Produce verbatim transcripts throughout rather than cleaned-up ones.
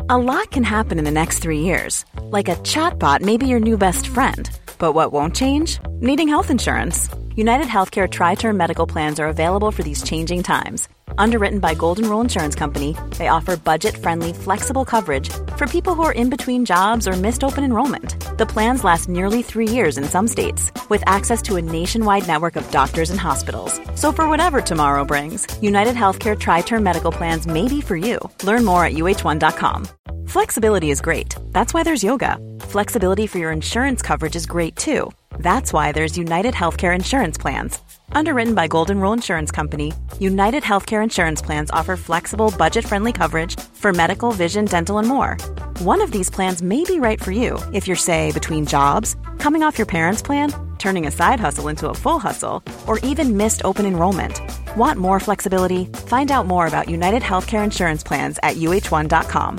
A lot can happen in the next three years. Like a chatbot may be your new best friend. But what won't change? Needing health insurance. United Healthcare Tri-Term Medical Plans are available for these changing times. Underwritten by Golden Rule Insurance Company, they offer budget-friendly, flexible coverage for people who are in between jobs or missed open enrollment. The plans last nearly three years in some states, with access to a nationwide network of doctors and hospitals. So for whatever tomorrow brings, United Healthcare Tri-Term Medical Plans may be for you. Learn more at U H one dot com. Flexibility is great. That's why there's yoga. Flexibility for your insurance coverage is great too. That's why there's United Healthcare Insurance Plans. Underwritten by Golden Rule Insurance Company, United Healthcare Insurance Plans offer flexible, budget-friendly coverage for medical, vision, dental, and more. One of these plans may be right for you if you're, say, between jobs, coming off your parents' plan, turning a side hustle into a full hustle, or even missed open enrollment. Want more flexibility? Find out more about United Healthcare Insurance Plans at U H one dot com.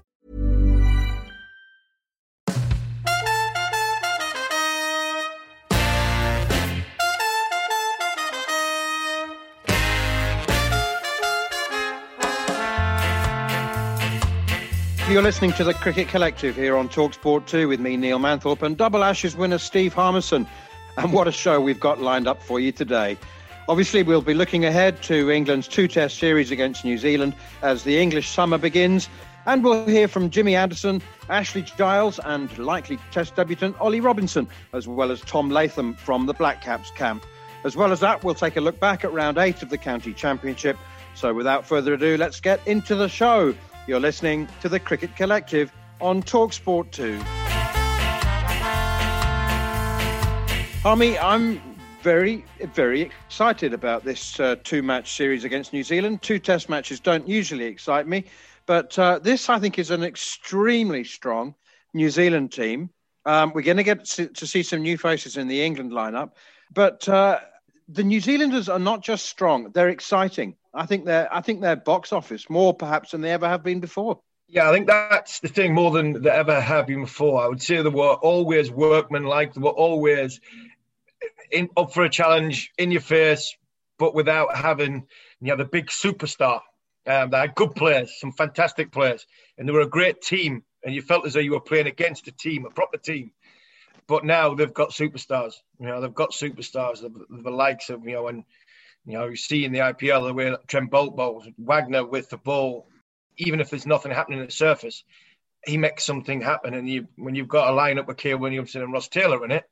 You're listening to the Cricket Collective here on TalkSport two with me, Neil Manthorpe, and Double Ashes winner Steve Harmison. And what a show we've got lined up for you today. Obviously, we'll be looking ahead to England's two-test series against New Zealand as the English summer begins. And we'll hear from Jimmy Anderson, Ashley Giles, and likely test debutant Ollie Robinson, as well as Tom Latham from the Black Caps camp. As well as that, we'll take a look back at round eight of the County Championship. So without further ado, let's get into the show. You're listening to the Cricket Collective on TalkSport two. Harmy, I'm very, very excited about this uh, two-match series against New Zealand. Two test matches don't usually excite me, but uh, this, I think, is an extremely strong New Zealand team. Um, we're going to get to see some new faces in the England lineup, but uh, the New Zealanders are not just strong, they're exciting. I think they're I think they're box office more perhaps than they ever have been before. Yeah, I think that's the thing, more than they ever have been before. I would say they were always workmanlike. They were always in, up for a challenge, in your face, but without having, you know, the big superstar. Um, they had good players, some fantastic players, and they were a great team. And you felt as though you were playing against a team, a proper team. But now they've got superstars. You know, they've got superstars, the, the likes of, you know, and you know, you see in the I P L the way Trent Bolt bowls, Wagner with the ball, even if there's nothing happening at the surface, he makes something happen. And you, when you've got a lineup with Kane Williamson and Ross Taylor in it,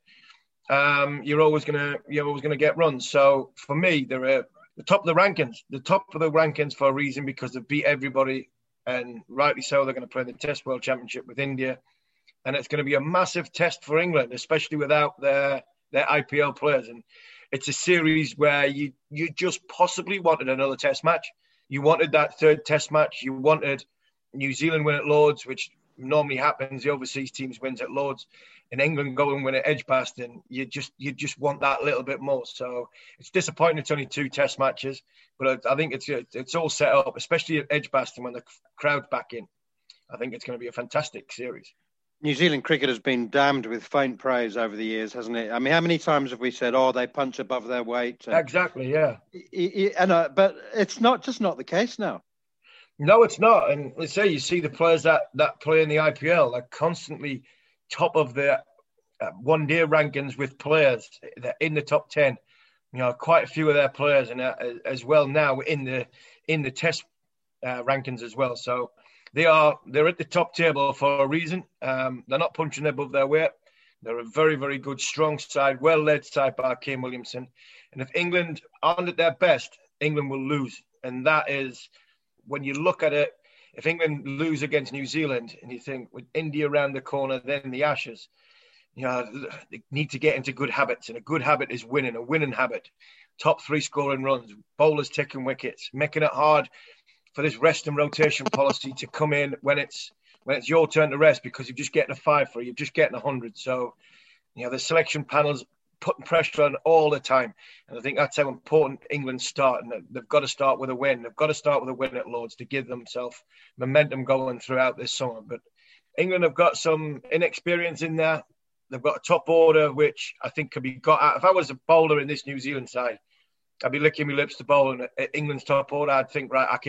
um, you're always gonna you're always gonna get runs. So for me, they're uh, the top of the rankings, the top of the rankings for a reason, because they've beat everybody, and rightly so. They're going to play the Test World Championship with India, and it's going to be a massive test for England, especially without their their I P L players. And it's a series where you you just possibly wanted another test match. You wanted that third test match. You wanted New Zealand win at Lords, which normally happens. The overseas teams wins at Lords, and England go and win at Edgbaston. You just you just want that little bit more. So it's disappointing it's only two test matches, but I, I think it's it's all set up, especially at Edgbaston when the crowd's back in. I think it's going to be a fantastic series. New Zealand cricket has been damned with faint praise over the years, hasn't it? I mean, how many times have we said, "Oh, they punch above their weight"? And, exactly, yeah. And uh, but it's not just not the case now. No, it's not. And let's say you see the players that, that play in the I P L, they're constantly top of the uh, one-day rankings with players that in the top ten. You know, quite a few of their players, and uh, as well now in the in the Test uh, rankings as well. So. They are, they're at the top table for a reason. Um, they're not punching above their weight. They're a very, very good, strong side, well-led side by Kane Williamson. And if England aren't at their best, England will lose. And that is, when you look at it, if England lose against New Zealand and you think with India around the corner, then the Ashes, you know, they need to get into good habits. And a good habit is winning, a winning habit. Top three scoring runs, bowlers taking wickets, making it hard for this rest and rotation policy to come in when it's when it's your turn to rest, because you're just getting a five for, you're just getting a hundred. So, you know, the selection panel's putting pressure on all the time. And I think that's how important England start. And they've got to start with a win. They've got to start with a win at Lords to give themselves momentum going throughout this summer. But England have got some inexperience in there. They've got a top order, which I think could be got out. If I was a bowler in this New Zealand side, I'd be licking my lips to bowl. And at England's top order, I'd think, right, I can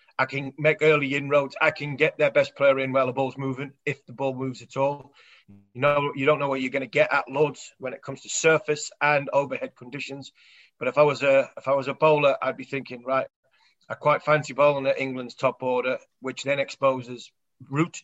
I can make early inroads. I can get their best player in while the ball's moving, if the ball moves at all. You know, you don't know what you're going to get at Lords when it comes to surface and overhead conditions. But if I was a if I was a bowler, I'd be thinking, right, I quite fancy bowling at England's top order, which then exposes root,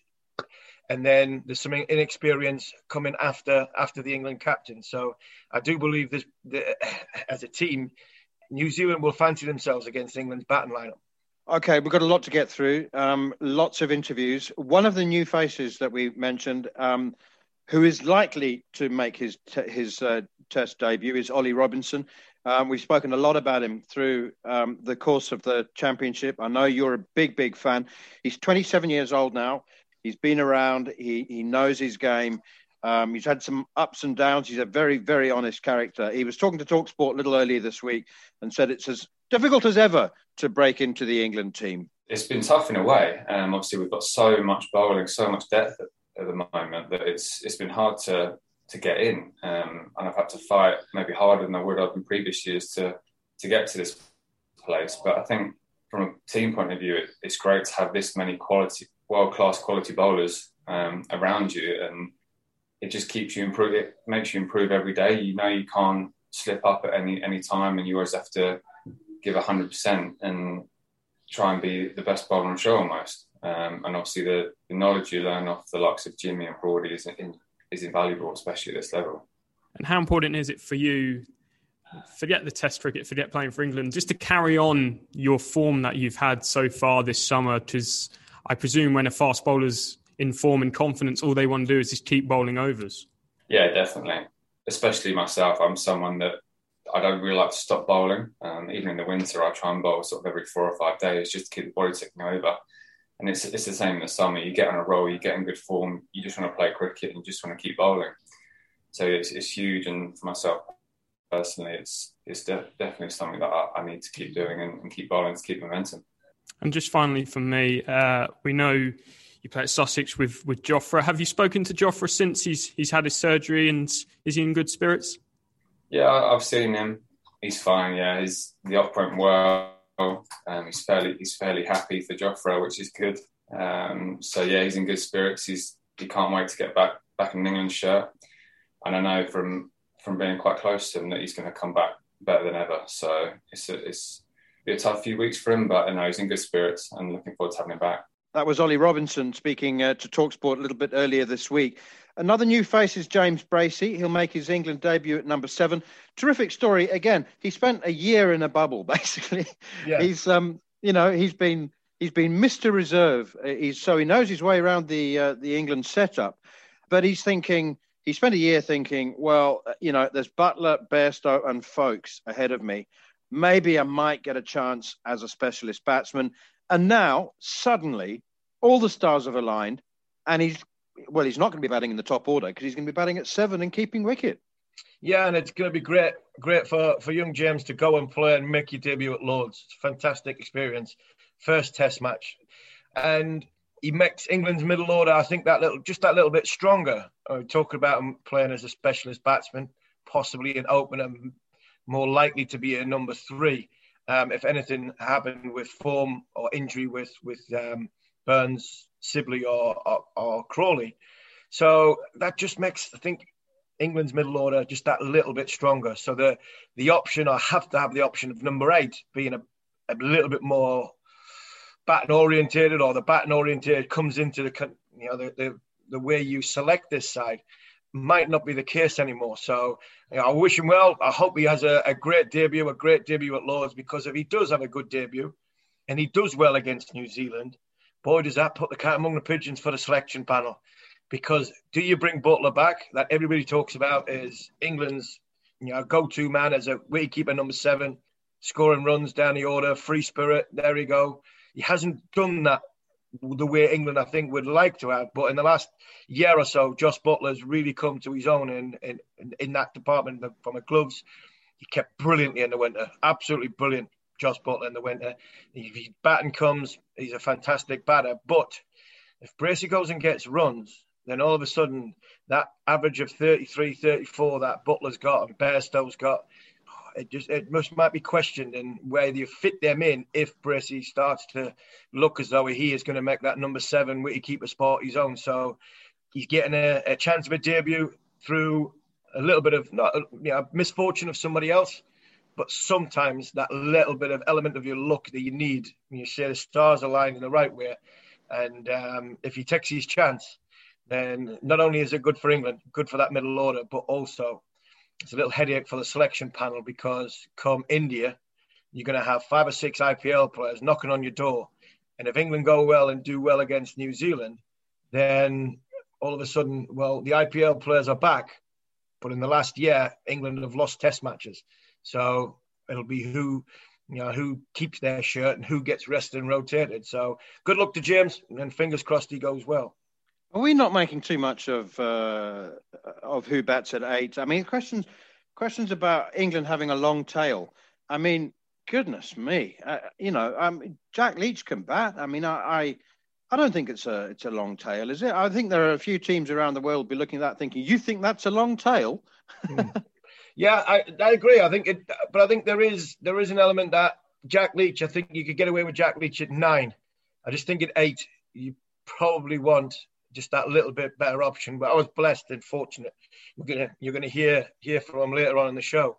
and then there's some inexperience coming after after the England captain. So I do believe this, the, as a team, New Zealand will fancy themselves against England's batting lineup. Okay, we've got a lot to get through. Um, lots of interviews. One of the new faces that we mentioned, um, who is likely to make his t- his uh, Test debut, is Ollie Robinson. Um, we've spoken a lot about him through um, the course of the championship. I know you're a big, big fan. He's twenty-seven years old now. He's been around. He he knows his game. Um, he's had some ups and downs. He's a very, very honest character. He was talking to TalkSport a little earlier this week and said it's as difficult as ever to break into the England team. It's been tough in a way. Um, obviously, we've got so much bowling, so much depth at, at the moment that it's it's been hard to to get in. Um, and I've had to fight maybe harder than I would have in previous years to to get to this place. But I think from a team point of view, it, it's great to have this many quality, world-class quality bowlers um, around you. And it just keeps you improve. It makes you improve every day. You know you can't slip up at any any time, and you always have to give one hundred percent and try and be the best bowler on the show almost. Um, and obviously the, the knowledge you learn off the likes of Jimmy and Brody is, in, is invaluable, especially at this level. And how important is it for you, forget the Test cricket, forget playing for England, just to carry on your form that you've had so far this summer? Because I presume when a fast bowler's in form and confidence, all they want to do is just keep bowling overs. Yeah, definitely. Especially myself, I'm someone that I don't really like to stop bowling. Um, even in the winter, I try and bowl sort of every four or five days just to keep the body ticking over. And it's it's the same in the summer. You get on a roll, you get in good form, you just want to play cricket and you just want to keep bowling. So it's it's huge. And for myself personally, it's it's de- definitely something that I, I need to keep doing and, and keep bowling to keep momentum. And just finally for me, uh, we know you play at Sussex with, with Jofra. Have you spoken to Jofra since he's he's had his surgery, and is he in good spirits? Yeah, I've seen him. He's fine. Yeah, he's the off went well. Um, he's fairly he's fairly happy for Jofra, which is good. Um, so yeah, he's in good spirits. He's he can't wait to get back back in England's shirt. And I know from from being quite close to him that he's going to come back better than ever. So it's a, it's be a tough few weeks for him, but I know he's in good spirits and looking forward to having him back. That was Ollie Robinson speaking uh, to TalkSport a little bit earlier this week. Another new face is James Bracey. He'll make his England debut at number seven. Terrific story. Again, he spent a year in a bubble, basically. Yeah. He's, um, you know, he's been he's been Mister Reserve. He's so he knows his way around the uh, the England setup, but he's thinking he spent a year thinking, well, you know, there's Buttler, Bairstow, and Folkes ahead of me. Maybe I might get a chance as a specialist batsman. And now suddenly, all the stars have aligned, and he's. Well, he's not going to be batting in the top order because he's going to be batting at seven and keeping wicket. Yeah, and it's going to be great great for, for young James to go and play and make your debut at Lords. It's a fantastic experience. First Test match. And he makes England's middle order, I think, that little just that little bit stronger. Uh, talking about him playing as a specialist batsman, possibly an opener, more likely to be a number three. Um, if anything happened with form or injury with, with um, Burns, Sibley or, or, or Crawley. So that just makes, I think, England's middle order just that little bit stronger. So the the option, I have to have the option of number eight being a, a little bit more batting orientated, or the batting orientated comes into the, you know, the, the, the way you select this side might not be the case anymore. So you know, I wish him well. I hope he has a, a great debut, a great debut at Lords, because if he does have a good debut and he does well against New Zealand, boy, does that put the cat among the pigeons for the selection panel. Because do you bring Buttler back? That everybody talks about is England's, you know, go-to man as a wicketkeeper number seven, scoring runs down the order, free spirit. There you go. He hasn't done that the way England, I think, would like to have. But in the last year or so, Jos Buttler's really come to his own in, in, in that department from the gloves. He kept brilliantly in the winter. Absolutely brilliant. Jos Buttler in the winter. If his batting comes, he's a fantastic batter. But if Bracey goes and gets runs, then all of a sudden that average of thirty-three, thirty-four that Buttler's got and Bairstow's got it just it must might be questioned and whether you fit them in if Bracey starts to look as though he is going to make that number seven wicketkeeper spot his own. So he's getting a, a chance of a debut through a little bit of not you know misfortune of somebody else, but sometimes that little bit of element of your luck that you need when you say the stars aligned in the right way. And um, if he takes his chance, then not only is it good for England, good for that middle order, but also it's a little headache for the selection panel because come India, you're going to have five or six I P L players knocking on your door. And if England go well and do well against New Zealand, then all of a sudden, well, the I P L players are back. But in the last year, England have lost test matches. So it'll be who, you know, who keeps their shirt and who gets rested and rotated. So good luck to James, and fingers crossed he goes well. Are we not making too much of uh, of who bats at eight? I mean, questions questions about England having a long tail. I mean, goodness me, uh, you know, um, Jack Leach can bat. I mean, I, I I don't think it's a it's a long tail, is it? I think there are a few teams around the world be looking at that thinking, you think that's a long tail? mm. Yeah, I, I agree. I think it, but I think there is there is an element that Jack Leach. I think you could get away with Jack Leach at nine. I just think at eight you probably want just that little bit better option. But I was blessed and fortunate. You're gonna you're gonna hear hear from him later on in the show.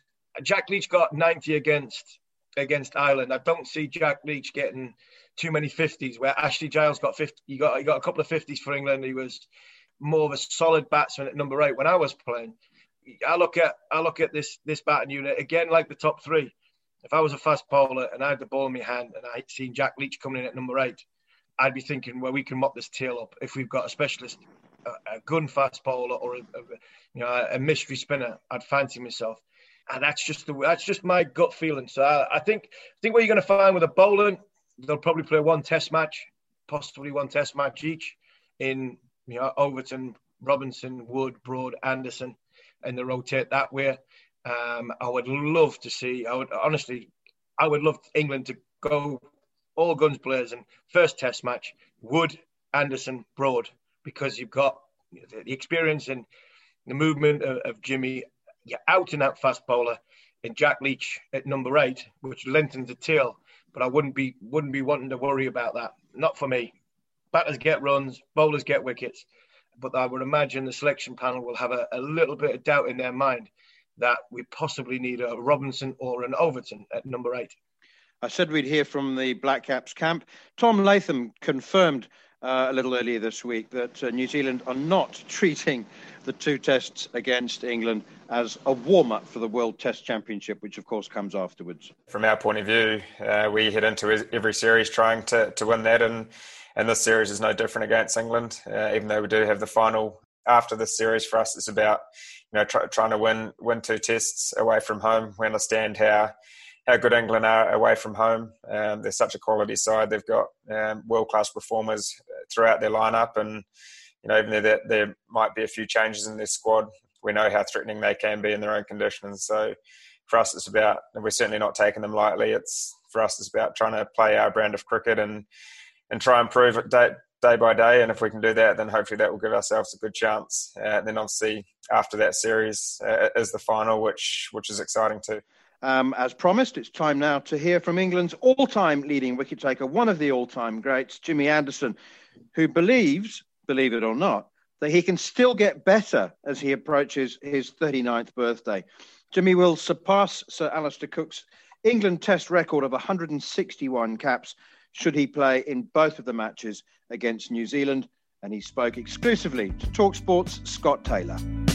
Jack Leach got ninety against against Ireland. I don't see Jack Leach getting too many fifties. Where Ashley Giles got fifty, he got he got a couple of fifties for England. He was more of a solid batsman at number eight when I was playing. I look at I look at this this batting unit again like the top three. If I was a fast bowler and I had the ball in my hand and I'd seen Jack Leach coming in at number eight, I'd be thinking, well, we can mop this tail up if we've got a specialist, a, a gun fast bowler or a, a you know a mystery spinner. I'd fancy myself, and that's just the that's just my gut feeling. So I, I think I think what you're going to find with a bowling, they'll probably play one Test match, possibly one Test match each in you know Overton, Robinson, Wood, Broad, Anderson. And they rotate that way. Um, I would love to see, I would honestly, I would love England to go all guns blazing. First Test match, Wood, Anderson, Broad, because you've got the experience and the movement of, of Jimmy, you're out and out fast bowler, and Jack Leach at number eight, which lengthens the tail. But I wouldn't be wouldn't be wanting to worry about that. Not for me. Batters get runs, bowlers get wickets. But I would imagine the selection panel will have a, a little bit of doubt in their mind that we possibly need a Robinson or an Overton at number eight. I said we'd hear from the Black Caps camp. Tom Latham confirmed uh, a little earlier this week that uh, New Zealand are not treating the two tests against England as a warm-up for the World Test Championship, which of course comes afterwards. From our point of view, uh, we head into every series trying to, to win that, and And this series is no different against England, uh, even though we do have the final after this series. For us, it's about you know try, trying to win win two tests away from home. We understand how how good England are away from home. Um, they're such a quality side. They've got um, world class performers throughout their lineup, and you know even though there, there might be a few changes in their squad, we know how threatening they can be in their own conditions. So for us, it's about, and we're certainly not taking them lightly. It's for us, it's about trying to play our brand of cricket and. and try and improve it day, day by day. And if we can do that, then hopefully that will give ourselves a good chance. Uh, and then obviously after that series uh, is the final, which which is exciting too. Um, as promised, it's time now to hear from England's all-time leading wicket-taker, one of the all-time greats, Jimmy Anderson, who believes, believe it or not, that he can still get better as he approaches his thirty-ninth birthday. Jimmy will surpass Sir Alistair Cook's England Test record of one hundred sixty-one caps should he play in both of the matches against New Zealand. And he spoke exclusively to TalkSport's Scott Taylor.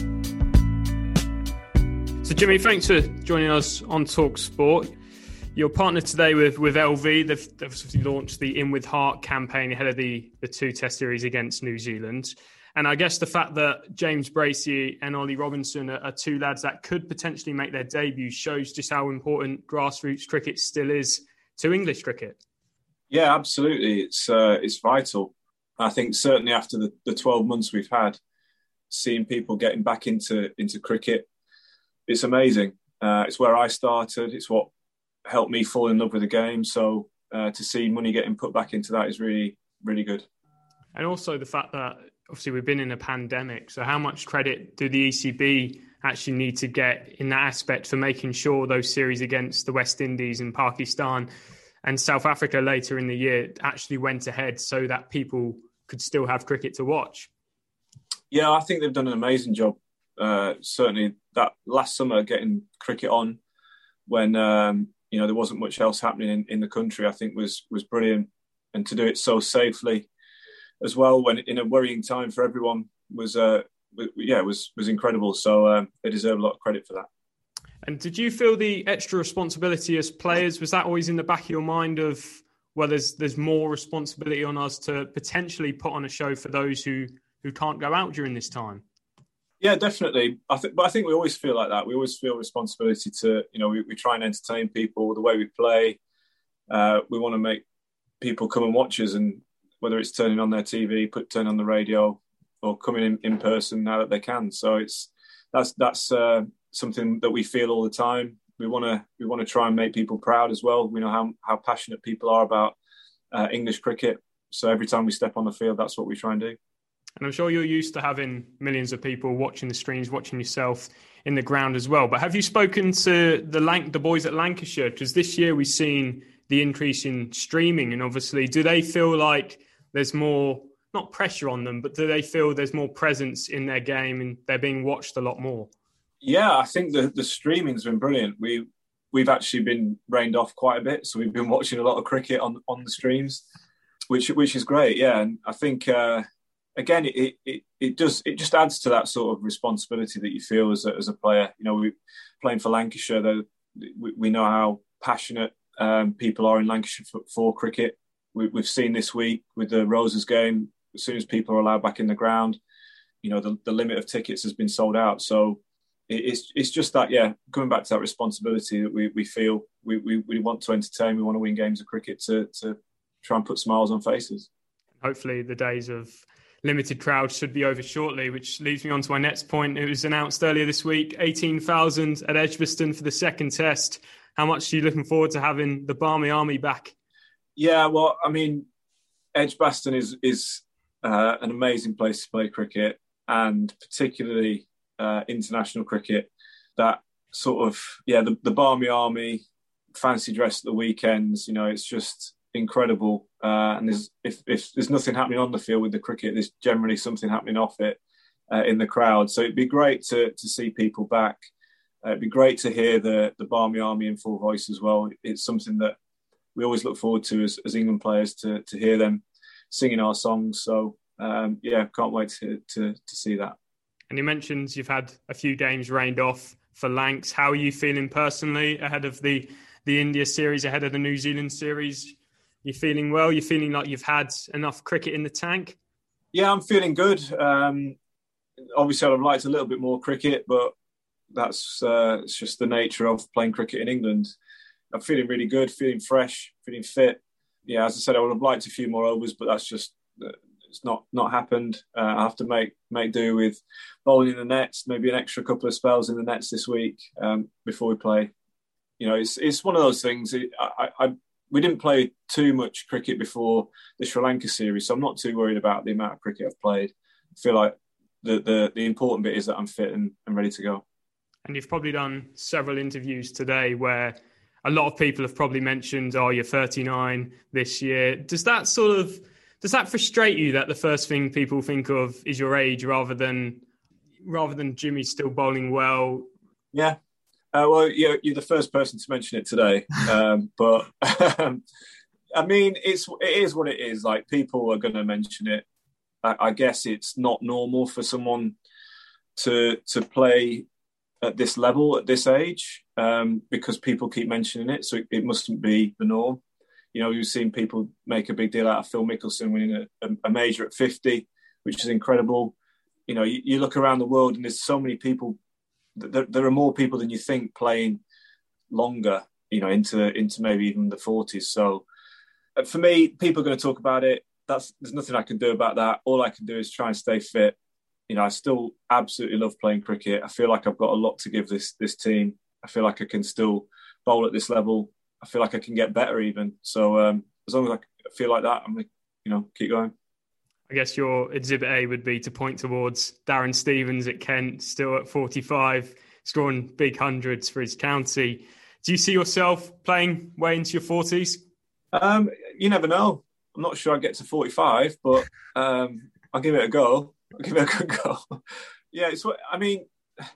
So, Jimmy, thanks for joining us on TalkSport. You're partnered today with, with L V. They've, they've obviously launched the In With Heart campaign ahead of the, the two Test series against New Zealand. And I guess the fact that James Bracey and Ollie Robinson are, are two lads that could potentially make their debut shows just how important grassroots cricket still is to English cricket. Yeah, absolutely. It's uh, it's vital. I think certainly after the, the twelve months we've had, seeing people getting back into, into cricket, it's amazing. Uh, it's where I started. It's what helped me fall in love with the game. So uh, to see money getting put back into that is really, really good. And also the fact that obviously we've been in a pandemic. So how much credit do the E C B actually need to get in that aspect for making sure those series against the West Indies and Pakistan and South Africa later in the year actually went ahead so that people could still have cricket to watch? Yeah, I think they've done an amazing job. Uh, certainly that last summer getting cricket on when um, you know there wasn't much else happening in, in the country, I think was was brilliant. And to do it so safely as well when in a worrying time for everyone was uh, yeah, it was was incredible. So um, they deserve a lot of credit for that. And did you feel the extra responsibility as players? Was that always in the back of your mind of, well, there's there's more responsibility on us to potentially put on a show for those who, who can't go out during this time? Yeah, definitely. I think, but I think we always feel like that. We always feel responsibility to, you know, we, we try and entertain people the way we play. Uh, we want to make people come and watch us, and whether it's turning on their T V, put turn on the radio, or coming in, in person now that they can. So it's that's that's uh, something that we feel all the time. We want to we want to try and make people proud as well. We know how how passionate people are about uh, English cricket. So every time we step on the field, that's what we try and do. And I'm sure you're used to having millions of people watching the streams, watching yourself in the ground as well. But have you spoken to the Lanc- the boys at Lancashire? Because this year we've seen the increase in streaming, and obviously, do they feel like there's more, not pressure on them, but do they feel there's more presence in their game and they're being watched a lot more? Yeah, I think the, the streaming's been brilliant. We, we've actually been rained off quite a bit, so we've been watching a lot of cricket on, on the streams, which which is great, yeah. And I think, uh, again, it, it it does it just adds to that sort of responsibility that you feel as a, as a player. You know, we playing for Lancashire, though, we, we know how passionate um, people are in Lancashire for, for cricket. We, we've seen this week with the Roses game, as soon as people are allowed back in the ground, you know, the, the limit of tickets has been sold out. So it's it's just that, yeah, coming back to that responsibility that we, we feel we, we, we want to entertain, we want to win games of cricket to, to try and put smiles on faces. Hopefully the days of limited crowds should be over shortly, which leads me on to my next point. It was announced earlier this week, eighteen thousand at Edgbaston for the second test. How much are you looking forward to having the Barmy Army back? Yeah, well, I mean, Edgbaston is is uh, an amazing place to play cricket, and particularly uh, international cricket. That sort of, yeah, the, the Barmy Army, fancy dress at the weekends, you know, it's just incredible. Uh, and there's, if, if there's nothing happening on the field with the cricket, there's generally something happening off it uh, in the crowd. So it'd be great to to see people back. Uh, it'd be great to hear the, the Barmy Army in full voice as well. It's something that we always look forward to as, as England players, to to hear them singing our songs. So, um, yeah, can't wait to, to to see that. And you mentioned you've had a few games rained off for Lancs. How are you feeling personally ahead of the, the India series, ahead of the New Zealand series? You feeling well? You feeling like you've had enough cricket in the tank? Yeah, I'm feeling good. Um, obviously, I'd have liked a little bit more cricket, but that's uh, it's just the nature of playing cricket in England. I'm feeling really good, feeling fresh, feeling fit. Yeah, as I said, I would have liked a few more overs, but that's just it's not not happened. Uh, I have to make make do with bowling in the nets, maybe an extra couple of spells in the nets this week um, before we play. You know, it's it's one of those things. I, I we didn't play too much cricket before the Sri Lanka series, so I'm not too worried about the amount of cricket I've played. I feel like the the, the important bit is that I'm fit and, and ready to go. And you've probably done several interviews today where a lot of people have probably mentioned, oh, you're thirty-nine this year. Does that sort of, does that frustrate you that the first thing people think of is your age rather than rather than Jimmy's still bowling well? Yeah. Uh, well, you're, you're the first person to mention it today. Um, but, um, I mean, it's it is what it is. Like, people are going to mention it. I, I guess it's not normal for someone to to play at this level, at this age, um, because people keep mentioning it. So it, it mustn't be the norm. You know, we've seen people make a big deal out of Phil Mickelson winning a, a major at fifty, which is incredible. You know, you, you look around the world and there's so many people, there, there are more people than you think playing longer, you know, into into maybe even the forties. So for me, people are going to talk about it. That's there's nothing I can do about that. All I can do is try and stay fit. You know, I still absolutely love playing cricket. I feel like I've got a lot to give this this team. I feel like I can still bowl at this level. I feel like I can get better even. So um, as long as I feel like that, I'm going to, you know, keep going. I guess your exhibit A would be to point towards Darren Stevens at Kent, still at forty-five, scoring big hundreds for his county. Do you see yourself playing way into your forties? Um, you never know. I'm not sure I get to forty-five, but um, I'll give it a go. I'll give it a good go. Yeah, it's what I mean.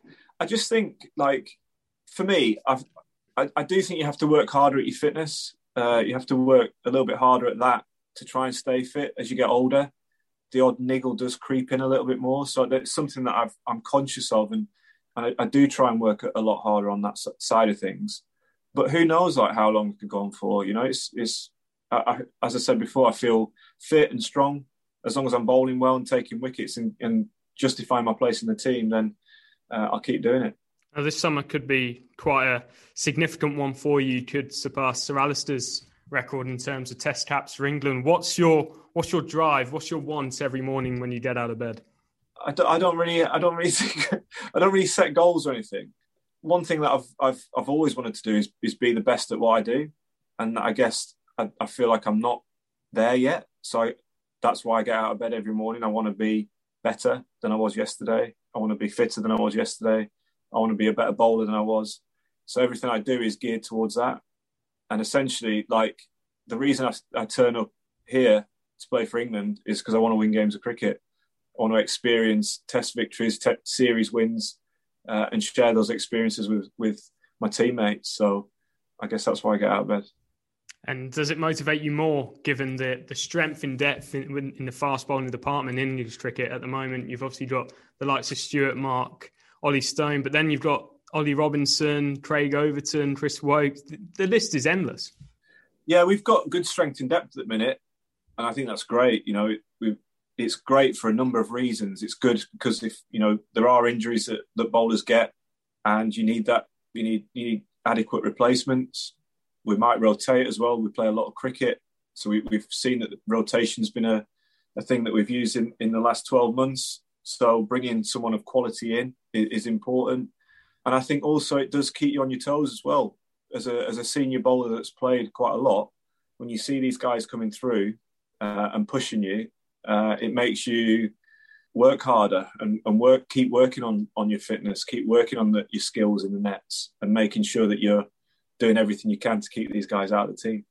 I just think, like, for me, I've, I, I do think you have to work harder at your fitness. Uh, you have to work a little bit harder at that to try and stay fit as you get older. The odd niggle does creep in a little bit more. So that's something that I've, I'm conscious of. And, and I, I do try and work a lot harder on that side of things. But who knows, like, how long it could go on for? You know, it's, it's I, I, as I said before, I feel fit and strong. As long as I'm bowling well and taking wickets and, and justifying my place in the team, then uh, I'll keep doing it. Now, this summer could be quite a significant one for you. You could surpass Sir Alistair's record in terms of test caps for England. What's your what's your drive? What's your want every morning when you get out of bed? I don't, I don't really I don't really think, I don't really set goals or anything. One thing that I've I've I've always wanted to do is is be the best at what I do, and I guess I, I feel like I'm not there yet. So I, that's why I get out of bed every morning. I want to be better than I was yesterday. I want to be fitter than I was yesterday. I want to be a better bowler than I was. So everything I do is geared towards that. And essentially, like, the reason I, I turn up here to play for England is because I want to win games of cricket. I want to experience test victories, te- series wins, uh, and share those experiences with, with my teammates. So I guess that's why I get out of bed. And does it motivate you more, given the, the strength and depth in, in the fast bowling department in English cricket at the moment? You've obviously got the likes of Stuart Mark, Ollie Stone, but then you've got Ollie Robinson, Craig Overton, Chris Woke. The, the list is endless. Yeah, we've got good strength and depth at the minute, and I think that's great. You know, it, we, it's great for a number of reasons. It's good because if you know there are injuries that, that bowlers get, and you need that, you need you need adequate replacements. We might rotate as well. We play a lot of cricket, so we, we've seen that rotation's been a, a thing that we've used in, in the last twelve months. So bringing someone of quality in is, is important. And I think also it does keep you on your toes as well. As a as a senior bowler that's played quite a lot, when you see these guys coming through uh, and pushing you, uh, it makes you work harder and, and work keep working on, on your fitness, keep working on the, your skills in the nets and making sure that you're doing everything you can to keep these guys out of the team.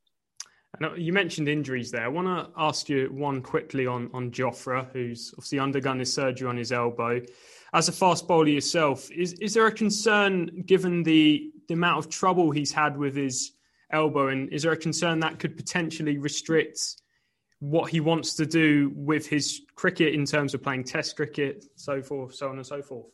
You mentioned injuries there. I want to ask you one quickly on, on Jofra, who's obviously undergone his surgery on his elbow. As a fast bowler yourself, is, is there a concern, given the, the amount of trouble he's had with his elbow, and is there a concern that could potentially restrict what he wants to do with his cricket in terms of playing test cricket, so forth, so on and so forth?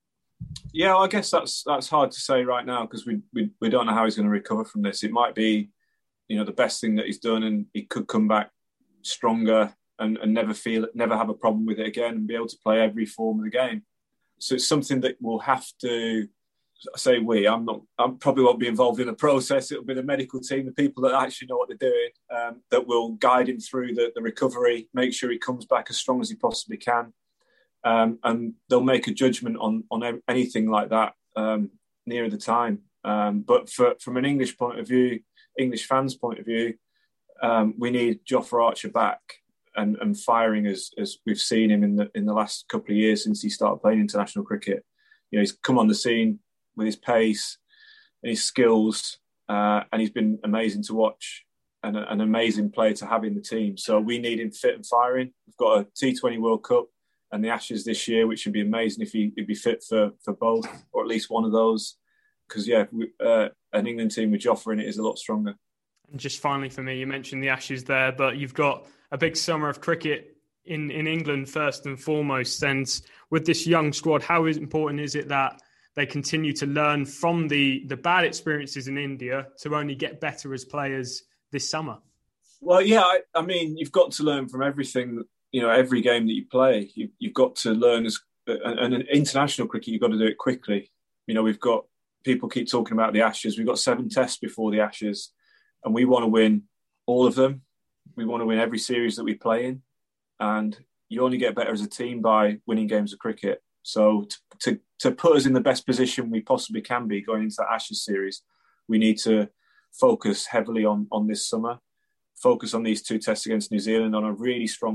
Yeah, well, I guess that's that's hard to say right now because we, we we don't know how he's going to recover from this. It might be, you know, the best thing that he's done, and he could come back stronger and, and never feel it, never have a problem with it again, and be able to play every form of the game. So it's something that we'll have to I say. We, I'm not. I probably won't be involved in the process. It'll be the medical team, the people that actually know what they're doing, um, that will guide him through the, the recovery, make sure he comes back as strong as he possibly can. Um, and they'll make a judgment on on anything like that um, nearer the time. Um, but for, from an English point of view, English fans' point of view, um, we need Jofra Archer back and, and firing as as we've seen him in the in the last couple of years since he started playing international cricket. You know, he's come on the scene with his pace and his skills, uh, and he's been amazing to watch and a, an amazing player to have in the team. So we need him fit and firing. We've got a T twenty World Cup and the Ashes this year, which would be amazing if he, he'd be fit for, for both, or at least one of those. Because, yeah, we, uh, an England team with Jofra in it is a lot stronger. And just finally for me, you mentioned the Ashes there, but you've got a big summer of cricket in, in England first and foremost. And with this young squad, how important is it that they continue to learn from the, the bad experiences in India to only get better as players this summer? Well, yeah, I, I mean, you've got to learn from everything. You know, every game that you play, you, you've got to learn as, and in international cricket, you've got to do it quickly. You know, we've got, people keep talking about the Ashes. We've got seven tests before the Ashes, and we want to win all of them. We want to win every series that we play in, and you only get better as a team by winning games of cricket. So to, to, to put us in the best position we possibly can be going into that Ashes series, we need to focus heavily on, on this summer, focus on these two tests against New Zealand, on a really strong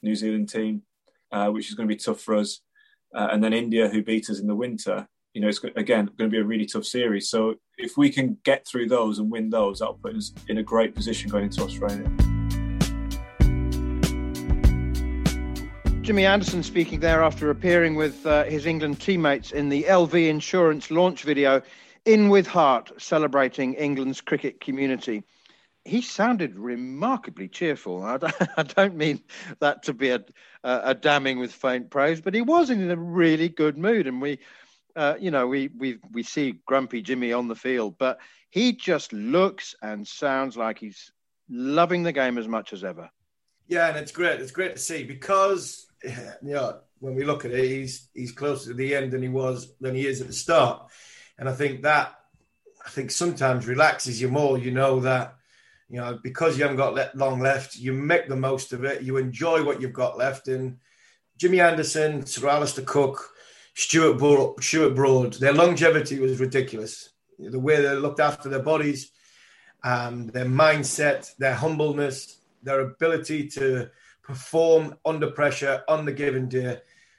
New Zealand team, uh, which is going to be tough for us. Uh, and then India, who beat us in the winter. You know, it's, again, going to be a really tough series. So if we can get through those and win those, that'll put us in a great position going into Australia. Jimmy Anderson speaking there after appearing with uh, his England teammates in the L V Insurance launch video, In With Heart, celebrating England's cricket community. He sounded remarkably cheerful. I don't, I don't mean that to be a, a damning with faint praise, but he was in a really good mood. And we, uh, you know, we we we see grumpy Jimmy on the field, but he just looks and sounds like he's loving the game as much as ever. Yeah, and it's great. It's great to see because, you know, when we look at it, he's he's closer to the end than he was than he is at the start, and I think that I think sometimes relaxes you more. You know that. You know, because you haven't got long left, you make the most of it. You enjoy what you've got left. And Jimmy Anderson, Sir Alistair Cook, Stuart, Bo- Stuart Broad, their longevity was ridiculous. The way they looked after their bodies, um, their mindset, their humbleness, their ability to perform under pressure on the given day,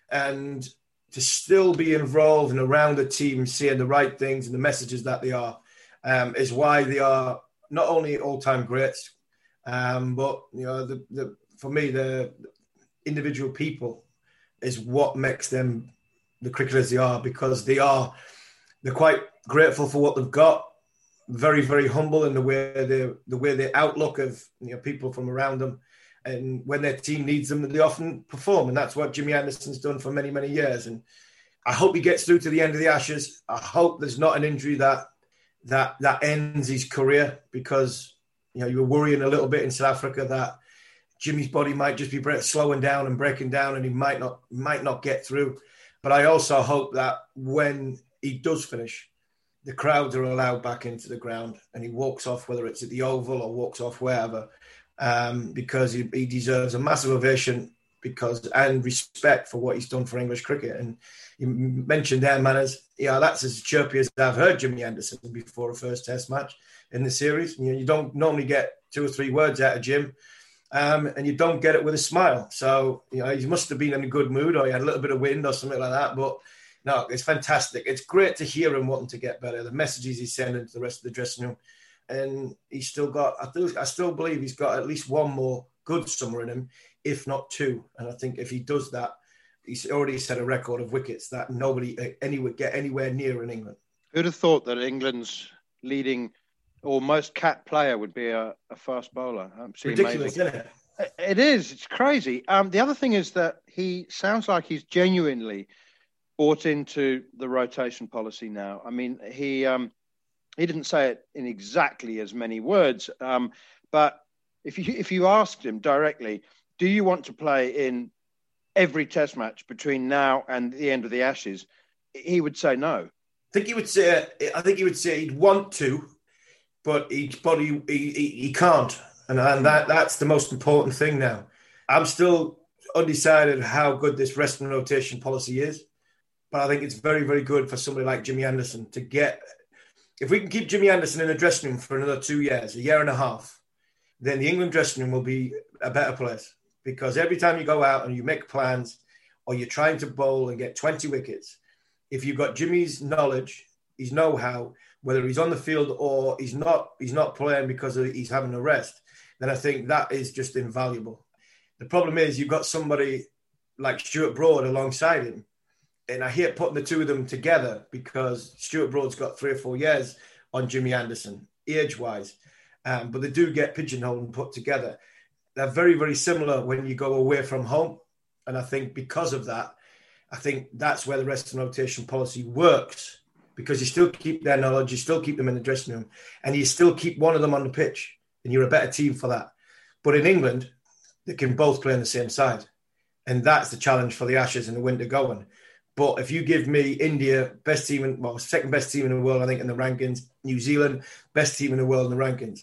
and to still be involved and around the team, saying the right things and the messages that they are, um, is why they are not only all-time greats, um, but you know, the, the for me, the individual people is what makes them the cricketers they are, because they are they're quite grateful for what they've got, very very humble in the way they the way the outlook of you know people from around them, and when their team needs them, they often perform, and that's what Jimmy Anderson's done for many many years. And I hope he gets through to the end of the Ashes. I hope there's not an injury that. that that ends his career, because, you know, you were worrying a little bit in South Africa that Jimmy's body might just be slowing down and breaking down and he might not might not get through. But I also hope that when he does finish, the crowds are allowed back into the ground and he walks off, whether it's at the Oval or walks off wherever, um, because he, he deserves a massive ovation because and respect for what he's done for English cricket. And you mentioned there, Manners. Yeah, that's as chirpy as I've heard Jimmy Anderson before a first Test match in the series. You know, you don't normally get two or three words out of Jim, um, and you don't get it with a smile. So, you know, he must have been in a good mood, or he had a little bit of wind or something like that. But no, it's fantastic. It's great to hear him wanting to get better. The messages he's sending to the rest of the dressing room, and he's still got. I still, I still believe he's got at least one more good summer in him, if not two. And I think if he does that, he's already set a record of wickets that nobody anywhere get anywhere near in England. Who'd have thought that England's leading or most capped player would be a, a fast bowler? Absolutely ridiculous, amazing. Isn't it? It is. It's crazy. Um, the other thing is that he sounds like he's genuinely bought into the rotation policy now. I mean, he um, he didn't say it in exactly as many words, um, but if you if you asked him directly, do you want to play in every Test match between now and the end of the Ashes, he would say no. I think he would say. I think he would say he'd want to, but he but he he, he can't, and and that that's the most important thing now. I'm still undecided how good this rest and rotation policy is, but I think it's very very good for somebody like Jimmy Anderson to get. If we can keep Jimmy Anderson in the dressing room for another two years, a year and a half, then the England dressing room will be a better place. Because every time you go out and you make plans or you're trying to bowl and get twenty wickets, if you've got Jimmy's knowledge, his know-how, whether he's on the field or he's not he's not playing because he's having a rest, then I think that is just invaluable. The problem is you've got somebody like Stuart Broad alongside him. And I hate putting the two of them together because Stuart Broad's got three or four years on Jimmy Anderson, age-wise. Um, but they do get pigeonholed and put together. They're very, very similar when you go away from home. And I think because of that, I think that's where the rest and rotation policy works, because you still keep their knowledge, you still keep them in the dressing room, and you still keep one of them on the pitch, and you're a better team for that. But in England, they can both play on the same side. And that's the challenge for the Ashes in the winter going. But if you give me India, best team, in, well, second best team in the world, I think, in the rankings, New Zealand, best team in the world in the rankings,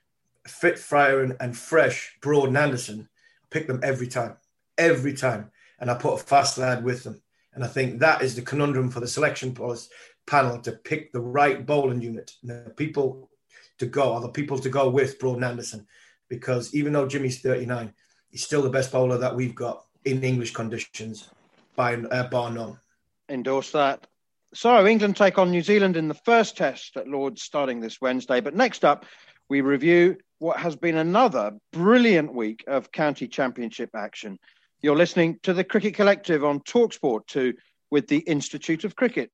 fit, fire, and, and fresh, Broad and Anderson, pick them every time, every time. And I put a fast lad with them. And I think that is the conundrum for the selection policy panel, to pick the right bowling unit, the people to go, or the people to go with Broad and Anderson. Because even though Jimmy's thirty-nine, he's still the best bowler that we've got in English conditions, by uh, bar none. Endorse that. So England take on New Zealand in the first test at Lord's starting this Wednesday. But next up, we review what has been another brilliant week of county championship action. You're listening to the Cricket Collective on TalkSport two with the Institute of Cricket.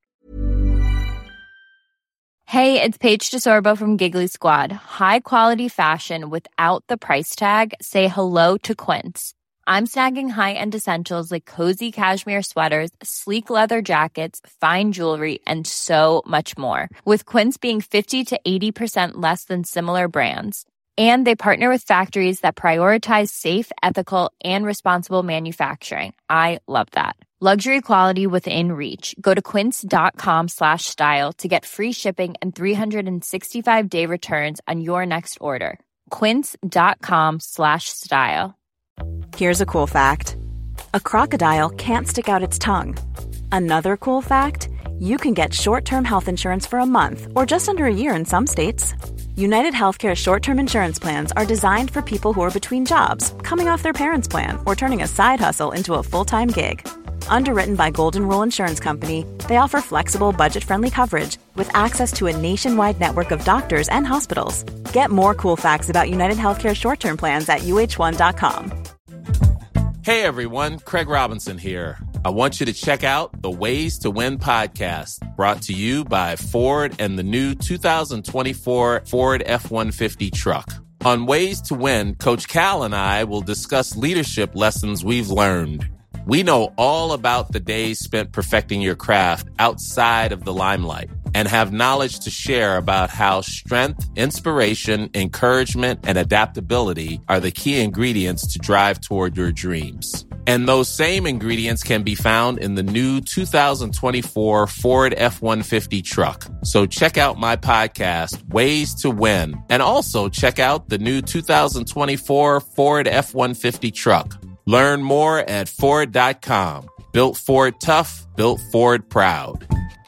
Hey, it's Paige DeSorbo from Giggly Squad. High quality fashion without the price tag. Say hello to Quince. I'm snagging high-end essentials like cozy cashmere sweaters, sleek leather jackets, fine jewelry, and so much more. With Quince being fifty to eighty percent less than similar brands. And they partner with factories that prioritize safe, ethical, and responsible manufacturing. I love that. Luxury quality within reach. Go to quince.com slash style to get free shipping and three sixty-five day returns on your next order. Quince.com slash style. Here's a cool fact. A crocodile can't stick out its tongue. Another cool fact, you can get short-term health insurance for a month or just under a year in some states. United Healthcare short-term insurance plans are designed for people who are between jobs, coming off their parents' plan, or turning a side hustle into a full-time gig. Underwritten by Golden Rule Insurance Company, they offer flexible, budget-friendly coverage with access to a nationwide network of doctors and hospitals. Get more cool facts about United Healthcare short-term plans at U H one dot com. Hey everyone, Craig Robinson here. I want you to check out the Ways to Win podcast, brought to you by Ford and the new two thousand twenty-four Ford F one fifty truck. On Ways to Win, Coach Cal and I will discuss leadership lessons we've learned. We know all about the days spent perfecting your craft outside of the limelight and have knowledge to share about how strength, inspiration, encouragement, and adaptability are the key ingredients to drive toward your dreams. And those same ingredients can be found in the new two thousand twenty-four Ford F one fifty truck. So check out my podcast, Ways to Win, and also check out the new two thousand twenty-four Ford F one fifty truck. Learn more at Ford dot com. Built Ford tough, built Ford proud.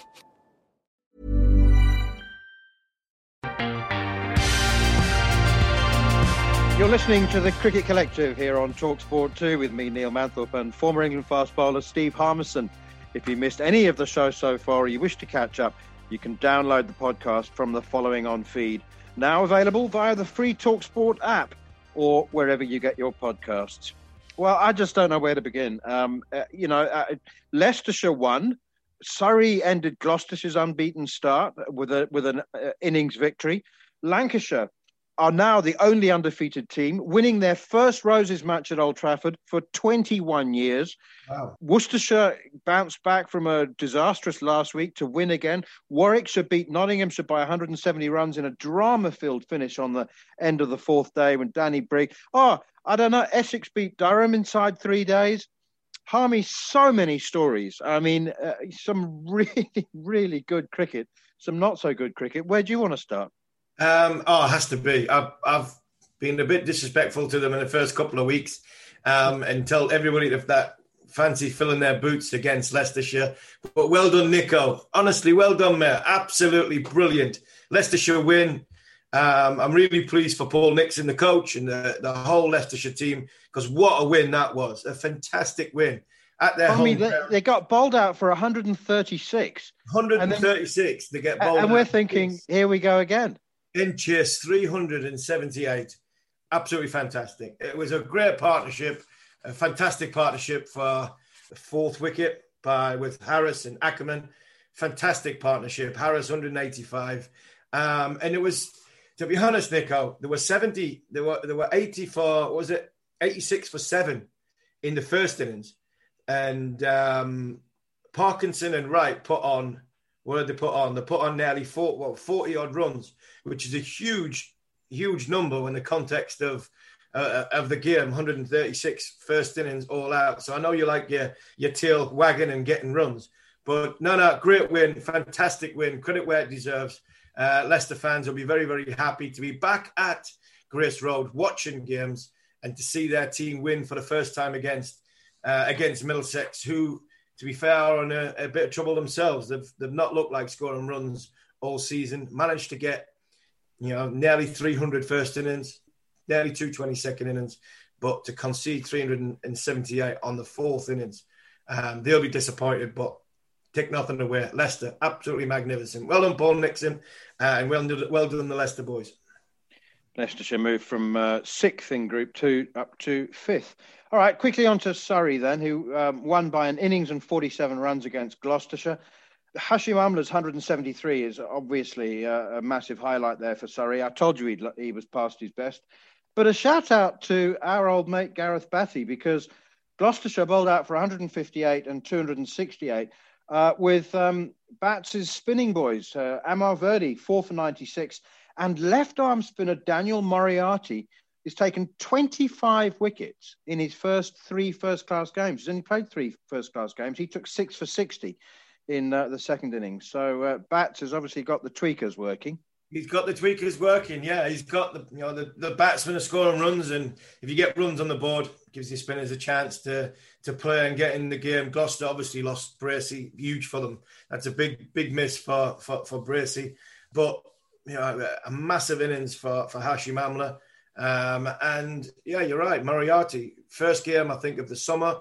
You're listening to the Cricket Collective here on TalkSport two with me, Neil Manthorpe, and former England fast bowler Steve Harmison. If you missed any of the show so far or you wish to catch up, you can download the podcast from the following on feed. Now available via the free TalkSport app or wherever you get your podcasts. Well, I just don't know where to begin. Um, uh, you know, uh, Leicestershire won. Surrey ended Gloucestershire's unbeaten start with a with an uh, innings victory. Lancashire are now the only undefeated team, winning their first Roses match at Old Trafford for twenty-one years. Wow. Worcestershire bounced back from a disastrous last week to win again. Warwickshire beat Nottinghamshire by one hundred seventy runs in a drama-filled finish on the end of the fourth day when Danny Brigg... Oh, I don't know, Essex beat Durham inside three days. Harmy, so many stories. I mean, uh, some really, really good cricket, some not so good cricket. Where do you want to start? Um, oh, it has to be. I've, I've been a bit disrespectful to them in the first couple of weeks um, and tell everybody that, that fancy filling their boots against Leicestershire. But well done, Nico. Honestly, well done, mate. Absolutely brilliant. Leicestershire win. Um, I'm really pleased for Paul Nixon, the coach, and the, the whole Leicestershire team, because what a win that was. A fantastic win. At their I home mean, they, they got bowled out for one hundred thirty-six. one hundred thirty-six. Then, they get bowled and we're out. thinking, here we go again. In chase, three hundred seventy-eight. Absolutely fantastic. It was a great partnership, a fantastic partnership for the fourth wicket by with Harris and Ackerman. Fantastic partnership. Harris one hundred eighty-five. Um, and it was, to be honest, Nico, there were seventy, there were there were eighty for, what was it? eighty-six for seven in the first innings. And um, Parkinson and Wright put on, what did they put on? They put on nearly forty, well, forty odd runs, which is a huge, huge number in the context of uh, of the game. one hundred thirty-six first innings all out. So I know you like your your tail wagging and getting runs, but no, no, great win, fantastic win. Credit where it deserves. Uh, Leicester fans will be very, very happy to be back at Grace Road watching games and to see their team win for the first time against uh, against Middlesex, who, to be fair, are in a, a bit of trouble themselves. They've they've not looked like scoring runs all season. Managed to get, you know, nearly three hundred first innings, nearly two hundred twenty second innings. but to concede three hundred seventy-eight on the fourth innings, um, they'll be disappointed, but take nothing away. Leicester, absolutely magnificent. Well done, Paul Nixon, uh, and well done, well done the Leicester boys. Leicestershire moved from uh, sixth in Group Two up to fifth. All right, quickly on to Surrey then, who um, won by an innings and forty-seven runs against Gloucestershire. Hashim Amla's one hundred seventy-three is obviously uh, a massive highlight there for Surrey. I told you he'd, he was past his best. But a shout out to our old mate Gareth Batty, because Gloucestershire bowled out for one hundred fifty-eight and two hundred sixty-eight. Uh, with um, Bats' spinning boys, uh, Amar Verdi, four for ninety-six, and left-arm spinner Daniel Moriarty has taken twenty-five wickets in his first three first-class games. He's only played three first-class games. He took six for sixty in uh, the second innings. So uh, Bats has obviously got the tweakers working. He's got the tweakers working, yeah. He's got the you know the, the batsmen are scoring runs, and if you get runs on the board, it gives your spinners a chance to to play and get in the game. Gloucester obviously lost Bracey, huge for them. That's a big big miss for for, for Bracey, but you know a massive innings for for Hashim Amla, um, and yeah, you're right, Moriarty, first game I think of the summer,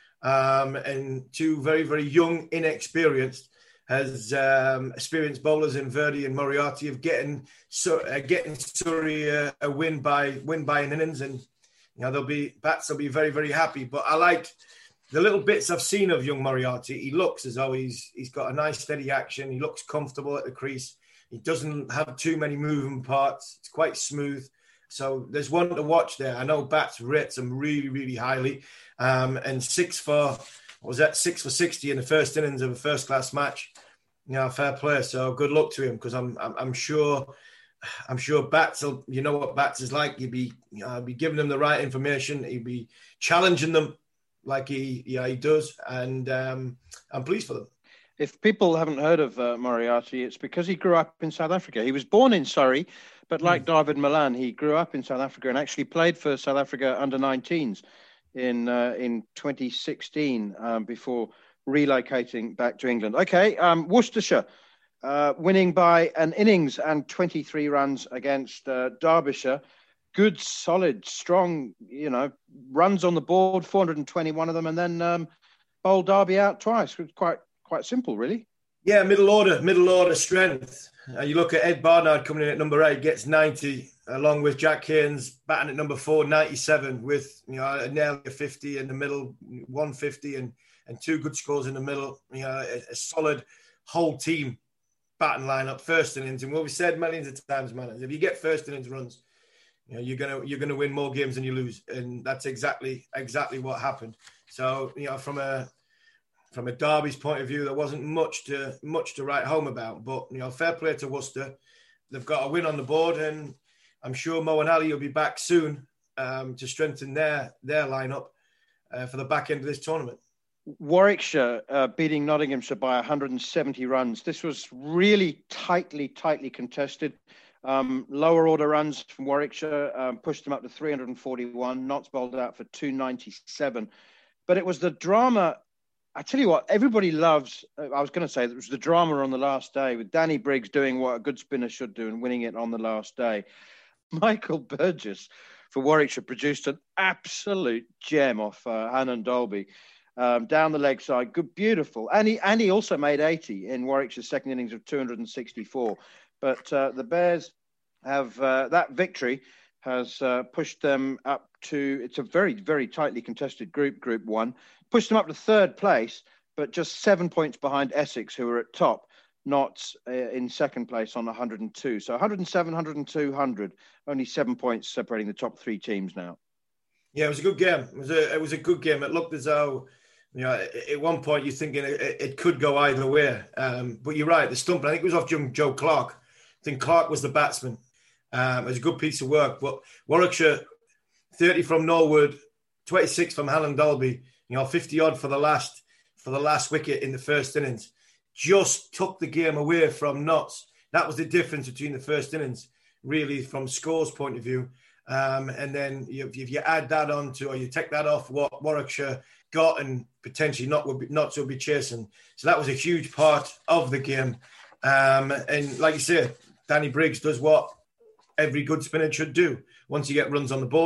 um, and two very very young, inexperienced. Has um, experienced bowlers in Verdi and Moriarty of getting so uh, getting Surrey uh, a win by win by an innings, and you know they'll be Bats will be very very happy. But I like the little bits I've seen of young Moriarty. He looks as though he's he's got a nice steady action. He looks comfortable at the crease. He doesn't have too many moving parts. It's quite smooth. So there's one to watch there. I know Bats rates him really really highly, um, and six for. What was that, six for sixty in the first innings of a first-class match? You know, fair play. So good luck to him, because I'm, I'm I'm sure I'm sure Bats will, you know what Bats is like. He'd be you know, be giving them the right information. He'd be challenging them like he yeah he does, and um, I'm pleased for them. If people haven't heard of uh, Moriarty, it's because he grew up in South Africa. He was born in Surrey, but like mm. David Malan, he grew up in South Africa and actually played for South Africa under nineteens. in uh, in twenty sixteen um, before relocating back to England. Okay, um, Worcestershire uh, winning by an innings and twenty-three runs against uh, Derbyshire. Good, solid, strong, you know, runs on the board, four hundred twenty-one of them, and then um, bowled Derby out twice. It was quite quite simple, really. Yeah, middle order, middle order strength. Uh, you look at Ed Barnard coming in at number eight, gets ninety, along with Jack Haynes batting at number four, ninety-seven, with you know nearly a fifty in the middle, one fifty, and and two good scores in the middle. You know, a, a solid whole team batting lineup, first innings. And what we said millions of times, man, is if you get first innings runs, you know you're gonna you're gonna win more games than you lose, and that's exactly exactly what happened. So you know, from a From a Derby's point of view, there wasn't much to much to write home about. But, you know, fair play to Worcester. They've got a win on the board, and I'm sure Mo and Ali will be back soon um, to strengthen their their lineup uh, for the back end of this tournament. Warwickshire uh, beating Nottinghamshire by one hundred seventy runs. This was really tightly, tightly contested. Um, lower order runs from Warwickshire um, pushed them up to three hundred forty-one. Notts bowled out for two ninety-seven. But it was the drama... I tell you what, everybody loves, I was going to say, it was the drama on the last day with Danny Briggs doing what a good spinner should do and winning it on the last day. Michael Burgess for Warwickshire produced an absolute gem off uh, Hannon Dolby. Um, down the leg side, good, beautiful. And he, and he also made eighty in Warwickshire's second innings of two hundred sixty-four. But uh, the Bears have, uh, that victory has uh, pushed them up to, it's a very, very tightly contested group, Group One. Pushed them up to third place, but just seven points behind Essex, who are at top, Notts uh, in second place on one hundred two. So one hundred seven, one hundred two, one hundred, only seven points separating the top three teams now. Yeah, it was a good game. It was a, it was a good game. It looked as though, you know, at one point you're thinking it, it could go either way. Um, but you're right, the stump, I think it was off young Joe Clark. I think Clark was the batsman. Um, it was a good piece of work. But Warwickshire, thirty from Norwood, twenty-six from Hannon Dolby, you know, fifty odd for the last for the last wicket in the first innings, just took the game away from Notts. That was the difference between the first innings, really, from scores point of view. Um, and then you, if you add that on to, or you take that off what Warwickshire got, and potentially not would be, not to be chasing. So that was a huge part of the game. Um, and like you say, Danny Briggs does what every good spinner should do. Once you get runs on the board,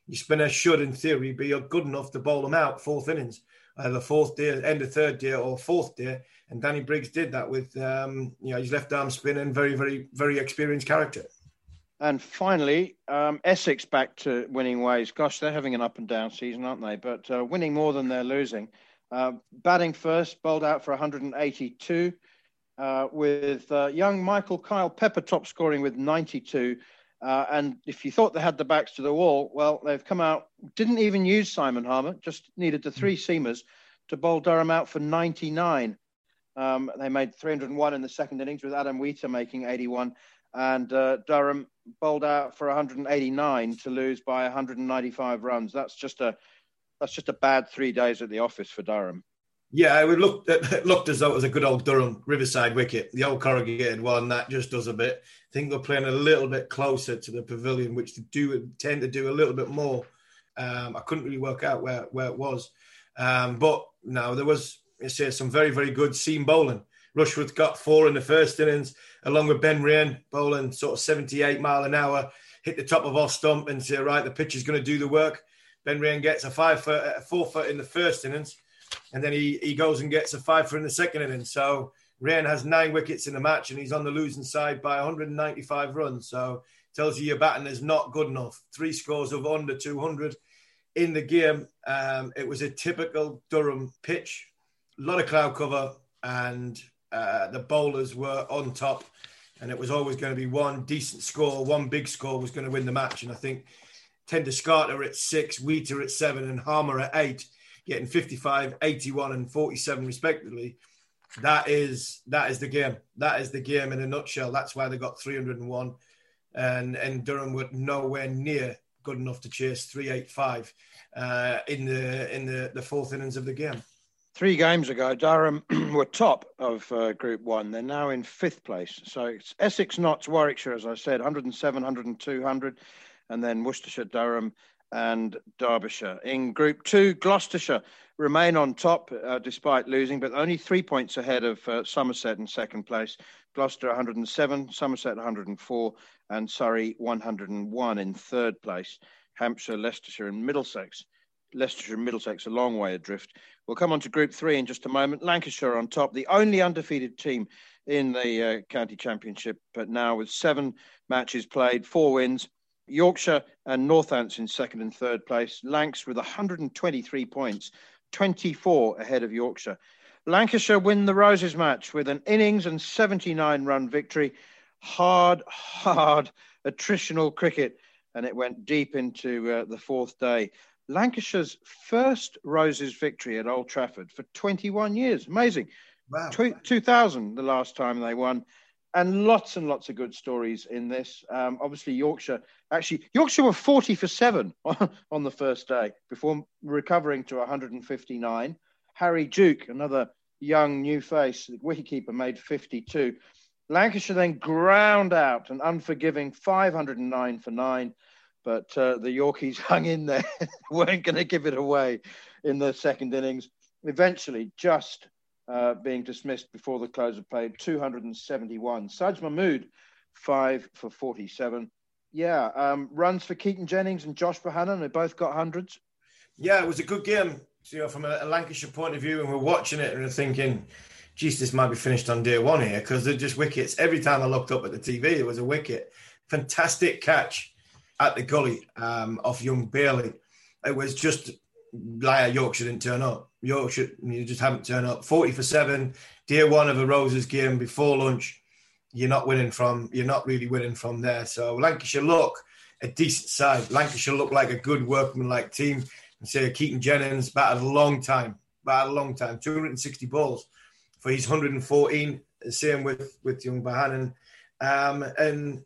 your spinner should, in theory, be good enough to bowl them out fourth innings, either fourth day, end of third day, or fourth day. And Danny Briggs did that with, um, you know, his left arm spinning, very, very, very experienced character. And finally, um, Essex back to winning ways. Gosh, they're having an up and down season, aren't they? But uh, winning more than they're losing. Uh, batting first, bowled out for one hundred eighty-two, uh, with uh, young Michael Kyle Pepper top scoring with ninety-two. Uh, and if you thought they had the backs to the wall, well, they've come out, didn't even use Simon Harmer, just needed the three seamers to bowl Durham out for ninety-nine. Um, they made three hundred one in the second innings with Adam Wheater making eighty-one. And uh, Durham bowled out for one hundred eighty-nine to lose by one hundred ninety-five runs. That's just a that's just a bad three days at the office for Durham. Yeah, it looked it looked as though it was a good old Durham Riverside wicket, the old corrugated one. That just does a bit. I think they're playing a little bit closer to the pavilion, which they do tend to do a little bit more. Um, I couldn't really work out where where it was, um, but no, there was I say some very very good seam bowling. Rushworth got four in the first innings, along with Ben Rain, bowling sort of seventy-eight mile an hour, hit the top of off stump and say, right, the pitch is going to do the work. Ben Rain gets a five foot, a four foot in the first innings, and then he, he goes and gets a five foot in the second innings. So Rain has nine wickets in the match, and he's on the losing side by one hundred ninety-five runs. So tells you your batting is not good enough. Three scores of under two hundred in the game. Um, it was a typical Durham pitch, a lot of cloud cover, and Uh, the bowlers were on top, and it was always going to be one decent score, one big score was going to win the match. And I think Tenduscarter at six, Wheater at seven, and Harmer at eight, getting fifty-five, eighty-one, and forty-seven respectively. That is that is the game. That is the game in a nutshell. That's why they got three hundred one, and and Durham were nowhere near good enough to chase three eighty-five uh, in the in the, the fourth innings of the game. Three games ago, Durham were top of uh, Group One. They're now in fifth place. So it's Essex, Notts, Warwickshire, as I said, one hundred seven, one hundred two, one hundred, and then Worcestershire, Durham, and Derbyshire. In Group Two, Gloucestershire remain on top uh, despite losing, but only three points ahead of uh, Somerset in second place. Gloucester one hundred seven, Somerset one hundred four, and Surrey one hundred one in third place. Hampshire, Leicestershire, and Middlesex. Leicestershire and Middlesex a long way adrift. We'll come on to Group Three in just a moment. Lancashire on top, the only undefeated team in the uh, county championship, but now with seven matches played, four wins. Yorkshire and Northants in second and third place. Lancs with one hundred twenty-three points, twenty-four ahead of Yorkshire. Lancashire win the Roses match with an innings and seventy-nine run victory. Hard, hard attritional cricket, and it went deep into uh, the fourth day. Lancashire's first Roses victory at Old Trafford for twenty-one years. Amazing. Wow. two thousand, the last time they won. And lots and lots of good stories in this. Um, obviously, Yorkshire, actually, Yorkshire were forty for seven on, on the first day before recovering to one hundred fifty-nine. Harry Duke, another young new face, the wicketkeeper, made fifty-two. Lancashire then ground out an unforgiving five hundred nine for nine. But uh, the Yorkies hung in there, weren't going to give it away in the second innings. Eventually, just uh, being dismissed before the close of play, two hundred seventy-one. Saj Mahmood, five for forty-seven. Yeah, um, runs for Keaton Jennings and Josh Bohannon, they both got hundreds. Yeah, it was a good game, you know, from a, a Lancashire point of view, and we're watching it and we're thinking, geez, this might be finished on day one here, because they're just wickets. Every time I looked up at the T V, there was a wicket. Fantastic catch at the gully um, off young Bailey. It was just like Yorkshire didn't turn up. Yorkshire, you just haven't turned up. forty for seven, day one of a Roses game before lunch. You're not winning from, you're not really winning from there. So Lancashire look a decent side. Lancashire look like a good workman-like team. And say Keaton Jennings batted a long time, batted a long time, two hundred sixty balls for his one hundred fourteen. Same with, with young Bohannon. Um, and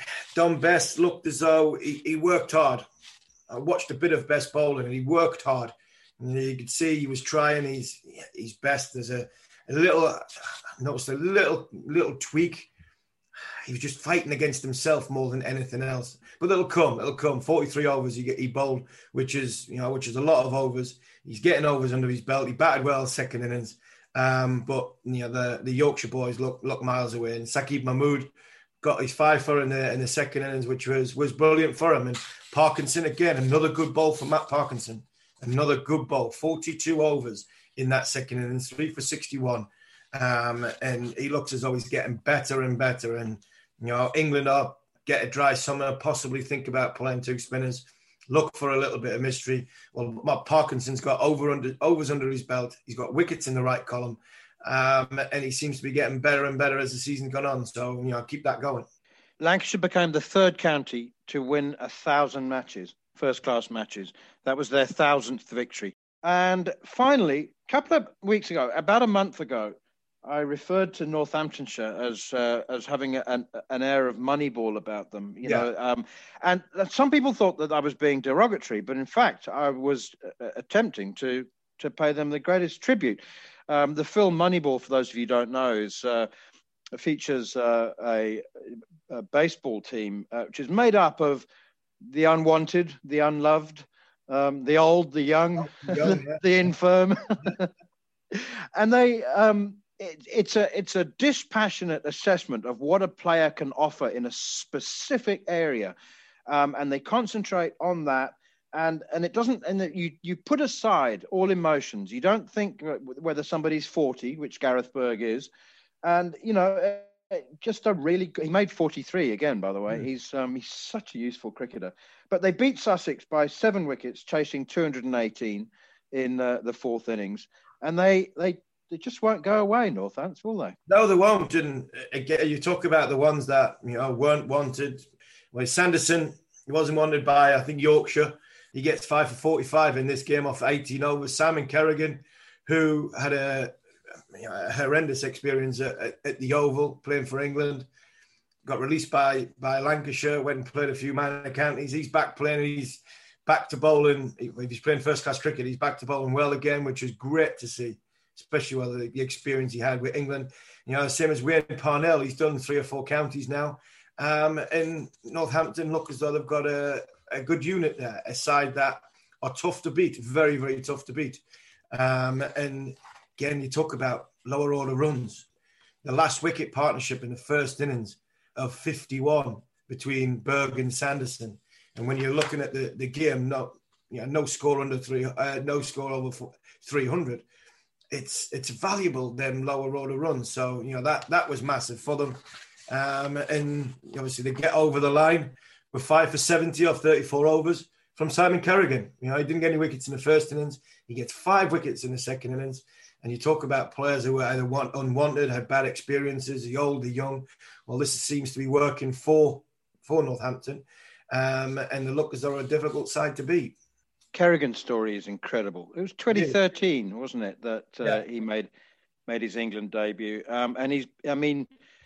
Dom Best looked as though he, he worked hard. I watched a bit of Best bowling, and he worked hard. And you could see he was trying his his best. There's a, a little, I noticed a little little tweak. He was just fighting against himself more than anything else. But it'll come, it'll come. forty-three overs he, he bowled, which is you know which is a lot of overs. He's getting overs under his belt. He batted well second innings, um, but you know the the Yorkshire boys look look miles away. And Saqib Mahmood got his fifer in the in the second innings, which was was brilliant for him. And Parkinson again, another good ball for Matt Parkinson, another good ball, forty-two overs in that second innings, three for sixty-one, um, and he looks as though he's getting better and better. And you know, England are get a dry summer, possibly think about playing two spinners, look for a little bit of mystery. Well, Matt Parkinson's got over under overs under his belt. He's got wickets in the right column. Um, and he seems to be getting better and better as the season's gone on. So, you know, keep that going. Lancashire became the third county to win a thousand matches, first-class matches. That was their thousandth victory. And finally, a couple of weeks ago, about a month ago, I referred to Northamptonshire as uh, as having an, an air of Moneyball about them. You yeah. know, um, and some people thought that I was being derogatory, but in fact, I was uh, attempting to to pay them the greatest tribute. Um, the film Moneyball, for those of you who don't know, is uh, features uh, a, a baseball team uh, which is made up of the unwanted, the unloved, um, the old, the young, oh, young yeah. the infirm, and they. Um, it, it's a it's a dispassionate assessment of what a player can offer in a specific area, um, and they concentrate on that. And and it doesn't, and you you put aside all emotions. You don't think whether somebody's forty, which Gareth Berg is, and you know, just a really good, he made forty-three again, by the way. Mm. He's um he's such a useful cricketer. But they beat Sussex by seven wickets, chasing two hundred eighteen in uh, the fourth innings, and they they they just won't go away, Northants, will they? No, they won't. And again, you talk about the ones that you know weren't wanted. Well, Sanderson, he wasn't wanted by I think Yorkshire. He gets five for forty-five in this game off eighteen overs. Simon Kerrigan, who had a, you know, a horrendous experience at, at, at the Oval playing for England, got released by by Lancashire, went and played a few minor counties. He's back playing. He's back to bowling. If he's playing first-class cricket, he's back to bowling well again, which is great to see, especially with the, the experience he had with England. You know, same as Wayne Parnell. He's done three or four counties now. Um, and Northampton look as though they've got a a good unit there, a side that are tough to beat, very, very tough to beat. Um, and again, you talk about lower order runs. The last wicket partnership in the first innings of fifty-one between Berg and Sanderson. And when you're looking at the, the game, no, you know, no score under three, uh, no score over three hundred. It's it's valuable, them lower order runs. So, you know, that, that was massive for them. Um, and obviously they get over the line with five for seventy off thirty-four overs from Simon Kerrigan. You know, he didn't get any wickets in the first innings. He gets five wickets in the second innings. And you talk about players who were either want, unwanted, had bad experiences, the old, the young. Well, this seems to be working for for Northampton. Um, and the lookers are a difficult side to beat. Kerrigan's story is incredible. It was twenty thirteen, yeah. wasn't it, that uh, yeah. he made made his England debut. Um, and he's, I mean,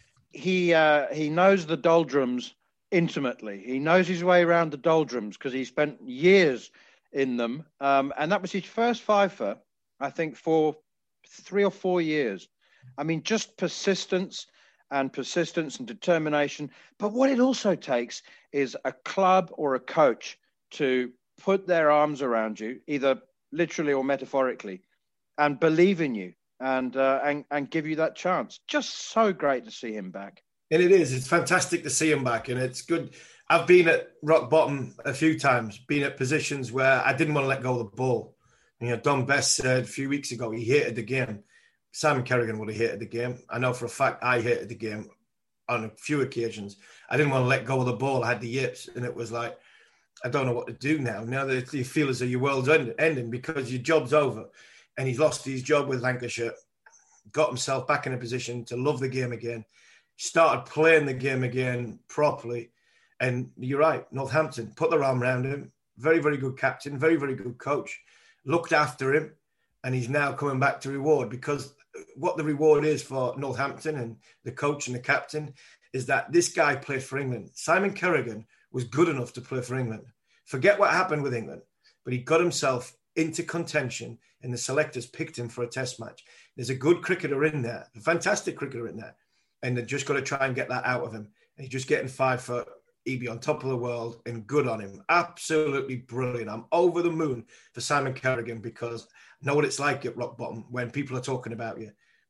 he uh, he knows the doldrums intimately. He knows his way around the doldrums because he spent years in them. Um, and that was his first fifer, I think, for three or four years. I mean, just persistence and persistence and determination. But what it also takes is a club or a coach to put their arms around you, either literally or metaphorically, and believe in you and, uh, and, and give you that chance. Just so great to see him back. And it is. It's fantastic to see him back, and it's good. I've been at rock bottom a few times, been at positions where I didn't want to let go of the ball. You know, Don Best said a few weeks ago he hated the game. Simon Kerrigan would have hated the game. I know for a fact I hated the game on a few occasions. I didn't want to let go of the ball. I had the yips, and it was like, I don't know what to do now. Now that you feel as though your world's ending because your job's over. And he's lost his job with Lancashire, got himself back in a position to love the game again, started playing the game again properly. And you're right, Northampton put their arm around him. Very, very good captain, very, very good coach. Looked after him, and he's now coming back to reward, because what the reward is for Northampton and the coach and the captain is that this guy played for England. Simon Kerrigan was good enough to play for England. Forget what happened with England, but he got himself into contention and the selectors picked him for a test match. There's a good cricketer in there, a fantastic cricketer in there, and they've just got to try and get that out of him. And he's just getting five for he'd be on top of the world, and good on him. Absolutely brilliant. I'm over the moon for Simon Kerrigan because I know what it's like at rock bottom when people are talking about you.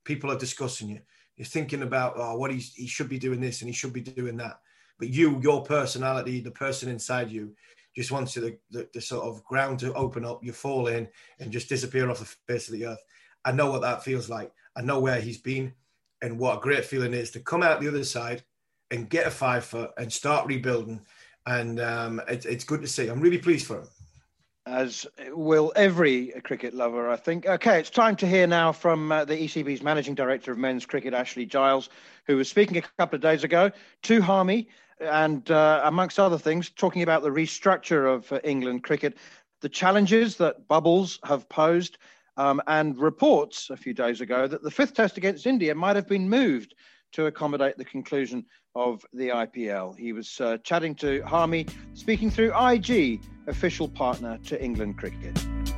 people are discussing you. You're thinking about, oh, what he's, he should be doing this and he should be doing that. But you, your personality, the person inside you, just wants the, the, the sort of ground to open up, you fall in and just disappear off the face of the earth. I know what that feels like. I know where he's been and what a great feeling it is to come out the other side and get a five foot and start rebuilding. And um, it, it's good to see. I'm really pleased for him. As will every cricket lover, I think. Okay, it's time to hear now from uh, the E C B's Managing Director of Men's Cricket, Ashley Giles, who was speaking a couple of days ago to Harmy and, uh, amongst other things, talking about the restructure of uh, England cricket, the challenges that bubbles have posed, um, and reports a few days ago that the fifth test against India might have been moved to accommodate the conclusion of the I P L. He was uh, chatting to Harmy, speaking through I G, official partner to England cricket.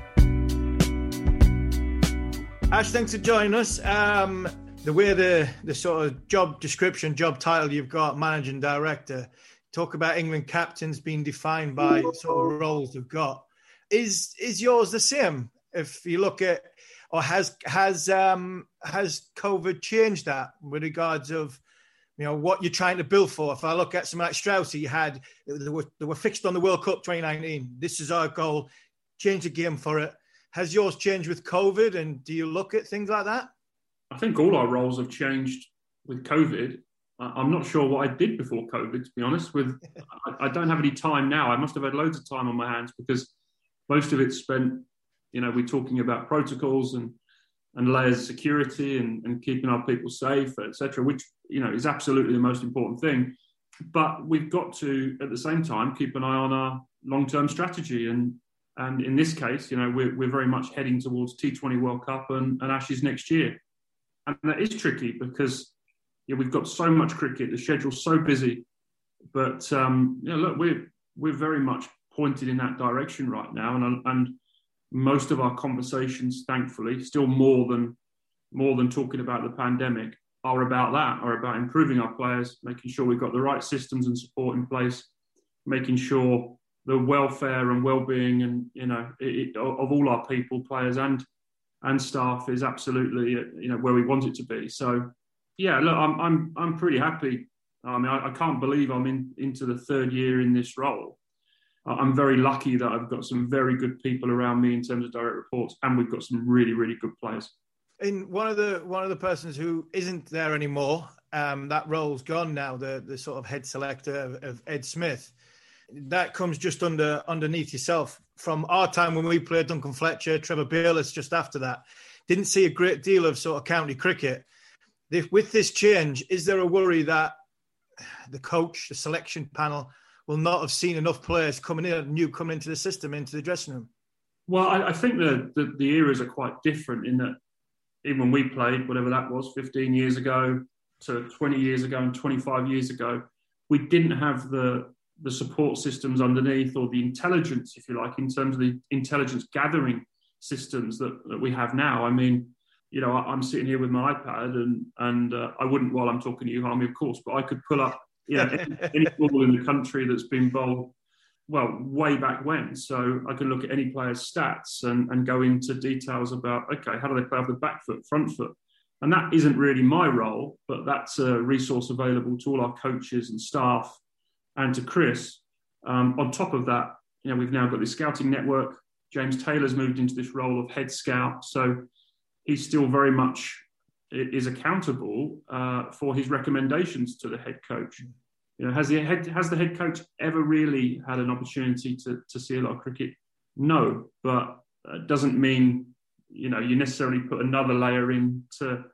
Ash, thanks for joining us. Um, the way the, the sort of job description, job title you've got, managing director, talk about England captains being defined by sort of roles they've got. Is is yours the same? If you look at, or has has um, has COVID changed that with regards of, you know, what you're trying to build for? If I look at something like Strauss, you had, they were, they were fixed on the World Cup twenty nineteen. This is our goal. Change the game for it. Has yours changed with COVID? And do you look at things like that? I think all our roles have changed with COVID. I'm not sure what I did before COVID, to be honest. With I, I don't have any time now. I must have had loads of time on my hands because most of it's spent, you know, we're talking about protocols and and layers of security and, and keeping our people safe, et cetera, which, you know, is absolutely the most important thing. But we've got to, at the same time, keep an eye on our long-term strategy. And and in this case, you know, we're, we're very much heading towards T twenty World Cup and, and Ashes next year. And that is tricky because, yeah, we've got so much cricket, the schedule's so busy. But, um, yeah, look, we're, we're very much pointed in that direction right now. And, and most of our conversations, thankfully, still more than more than talking about the pandemic, are about that, are about improving our players, making sure we've got the right systems and support in place, making sure the welfare and well-being and, you know, it, of all our people, players and and staff is absolutely, you know, where we want it to be. So, yeah, look, I'm I'm I'm pretty happy. I mean, I, I can't believe I'm in into the third year in this role. I'm very lucky that I've got some very good people around me in terms of direct reports, and we've got some really, really good players. And one of the one of the persons who isn't there anymore, um, that role's gone now. The the sort of head selector of, of Ed Smith, that comes just under underneath yourself. From our time when we played, Duncan Fletcher, Trevor Bayliss, just after that, didn't see a great deal of sort of county cricket. With this change, is there a worry that the coach, the selection panel, will not have seen enough players coming in, new coming into the system, into the dressing room? Well, I, I think the, the the eras are quite different in that even when we played, whatever that was, fifteen years ago to twenty years ago and twenty-five years ago, we didn't have the the support systems underneath, or the intelligence, if you like, in terms of the intelligence gathering systems that, that we have now. I mean, you know, I, I'm sitting here with my iPad and and uh, I wouldn't while I'm talking to you, Harmy, of course, but I could pull up, you know, any, any ball in the country that's been bowled, well, way back when. So I can look at any player's stats and, and go into details about, okay, how do they play off the back foot, front foot? And that isn't really my role, but that's a resource available to all our coaches and staff and to Chris. Um, on top of that, you know, we've now got the scouting network. James Taylor's moved into this role of head scout. So he's still very much is accountable uh, for his recommendations to the head coach. You know, has the head has the head coach ever really had an opportunity to to see a lot of cricket? No, but it doesn't mean, you know, you necessarily put another layer in to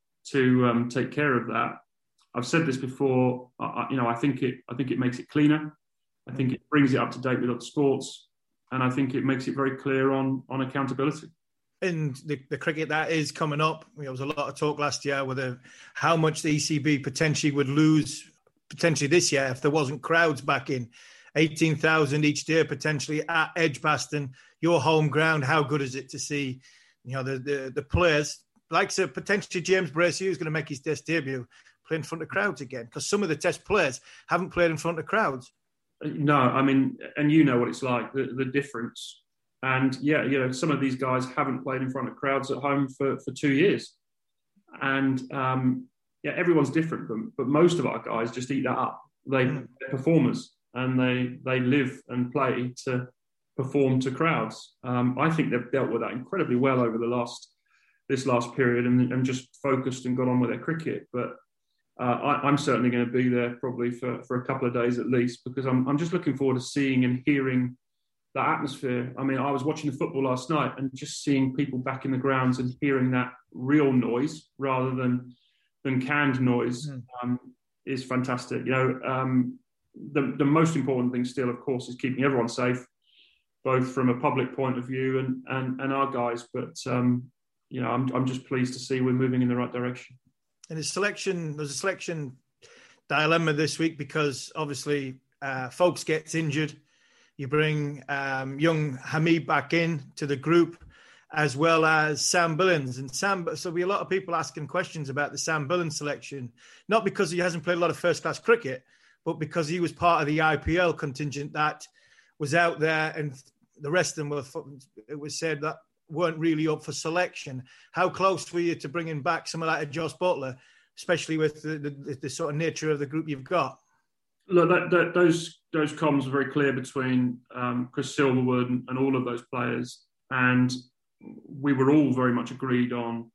to um, take care of that. I've said this before. Uh, you know, I think it I think it makes it cleaner. I think it brings it up to date with other sports, and I think it makes it very clear on on accountability. In the, the cricket that is coming up, there was a lot of talk last year whether how much the E C B potentially would lose potentially this year if there wasn't crowds back in. eighteen thousand each day potentially at Edgbaston, your home ground. How good is it to see, you know, the the, the players, like so potentially James Bracey, who's going to make his test debut, play in front of crowds again? Because some of the test players haven't played in front of crowds. No, I mean, and you know what it's like, the, the difference. And yeah, you know, some of these guys haven't played in front of crowds at home for, for two years. And um, yeah, everyone's different, but, but most of our guys just eat that up. They, mm. They're performers, and they they live and play to perform to crowds. Um, I think they've dealt with that incredibly well over the last this last period, and, and just focused and got on with their cricket. But uh, I, I'm certainly going to be there probably for, for a couple of days at least, because I'm I'm just looking forward to seeing and hearing that atmosphere. I mean, I was watching the football last night and just seeing people back in the grounds and hearing that real noise rather than than canned noise mm. um, is fantastic. You know, um, the the most important thing still, of course, is keeping everyone safe, both from a public point of view and and, and our guys. But um, you know, I'm I'm just pleased to see we're moving in the right direction. And the selection, there's a selection dilemma this week because obviously uh, Folkes gets injured. You bring um, young Hamid back in to the group, as well as Sam Billings. And Sam, so we a lot of people asking questions about the Sam Billings selection, not because he hasn't played a lot of first-class cricket, but because he was part of the I P L contingent that was out there, and the rest of them were, it was said that weren't really up for selection. How close were you to bringing back some of that at Jos Buttler, especially with the, the, the sort of nature of the group you've got? Look, that, that, those those comms were very clear between um, Chris Silverwood and, and all of those players, and we were all very much agreed on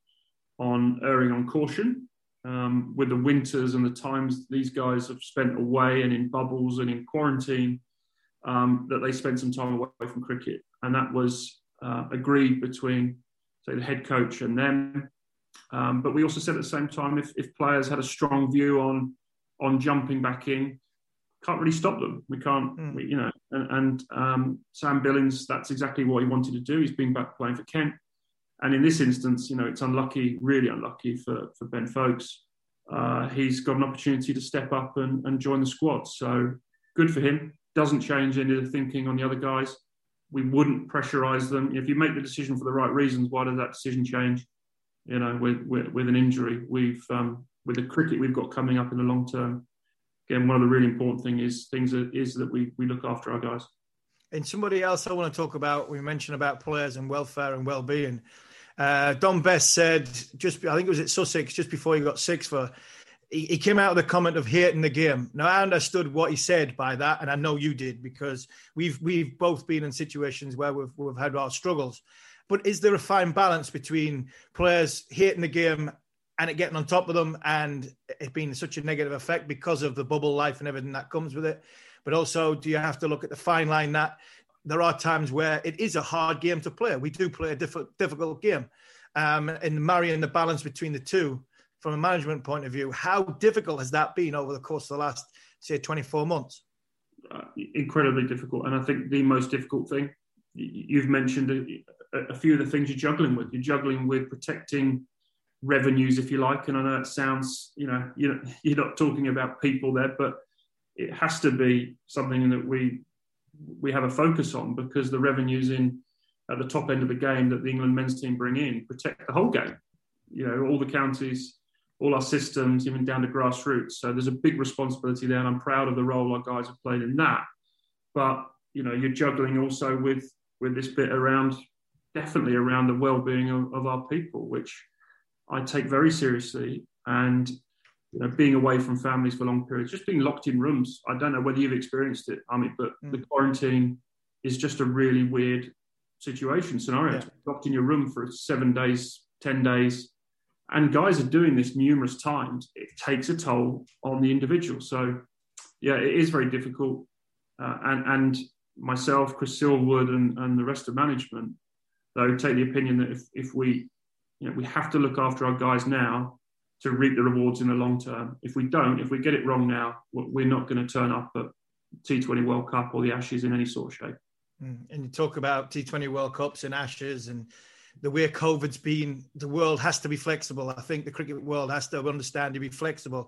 on erring on caution um, with the winters and the times these guys have spent away and in bubbles and in quarantine, um, that they spent some time away from cricket, and that was uh, agreed between, say, the head coach and them. Um, but we also said at the same time, if, if players had a strong view on on jumping back in, can't really stop them. We can't, mm. we, you know, and, and um, Sam Billings, that's exactly what he wanted to do. He's been back playing for Kent. And in this instance, you know, it's unlucky, really unlucky for, for Ben Folkes. Uh, he's got an opportunity to step up and, and join the squad. So good for him. Doesn't change any of the thinking on the other guys. We wouldn't pressurise them. If you make the decision for the right reasons, why does that decision change? You know, with, with, with an injury, we've, um, with the cricket we've got coming up in the long term, again, one of the really important thing is things that is that we we look after our guys. And somebody else I want to talk about, we mentioned about players and welfare and well-being. Uh, Don Best said, just I think it was at Sussex, just before he got six for, he, he came out with a comment of hating the game. Now, I understood what he said by that, and I know you did, because we've we've both been in situations where we've we've had our struggles. But is there a fine balance between players hating the game and it getting on top of them and it being such a negative effect because of the bubble life and everything that comes with it? But also, do you have to look at the fine line that there are times where it is a hard game to play? We do play a diff- difficult game. Um, and marrying the balance between the two from a management point of view, how difficult has that been over the course of the last, say, twenty-four months? Uh, incredibly difficult. And I think the most difficult thing, you've mentioned a, a few of the things you're juggling with. You're juggling with protecting revenues, if you like. And I know it sounds, you know, you're, you're not talking about people there, but it has to be something that we we have a focus on, because the revenues in at the top end of the game that the England men's team bring in protect the whole game. You know, all the counties, all our systems, even down to grassroots. So there's a big responsibility there, and I'm proud of the role our guys have played in that. But, you know, you're juggling also with with this bit around, definitely around the well-being of, of our people, which I take very seriously. And, you know, being away from families for long periods, just being locked in rooms. I don't know whether you've experienced it, I mean, but mm. the quarantine is just a really weird situation, scenario. Yeah. Locked in your room for seven days, ten days. And guys are doing this numerous times. It takes a toll on the individual. So, yeah, it is very difficult. Uh, and, and myself, Chris Silverwood, and, and the rest of management, though, take the opinion that if, if we, you know, we have to look after our guys now to reap the rewards in the long term. If we don't, if we get it wrong now, we're not going to turn up at T twenty World Cup or the Ashes in any sort of shape. And you talk about T twenty World Cups and Ashes and the way COVID's been, the world has to be flexible. I think the cricket world has to understand to be flexible.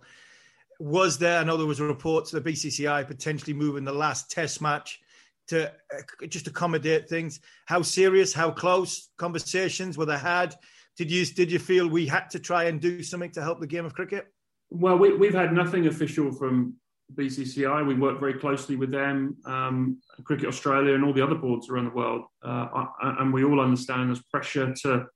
Was there, I know there was a report to the B C C I potentially moving the last test match to uh, just accommodate things. How serious, how close conversations were they had? Did you did you feel we had to try and do something to help the game of cricket? Well, we, we've had nothing official from B C C I. We work very closely with them, um, Cricket Australia and all the other boards around the world. Uh, and we all understand there's pressure to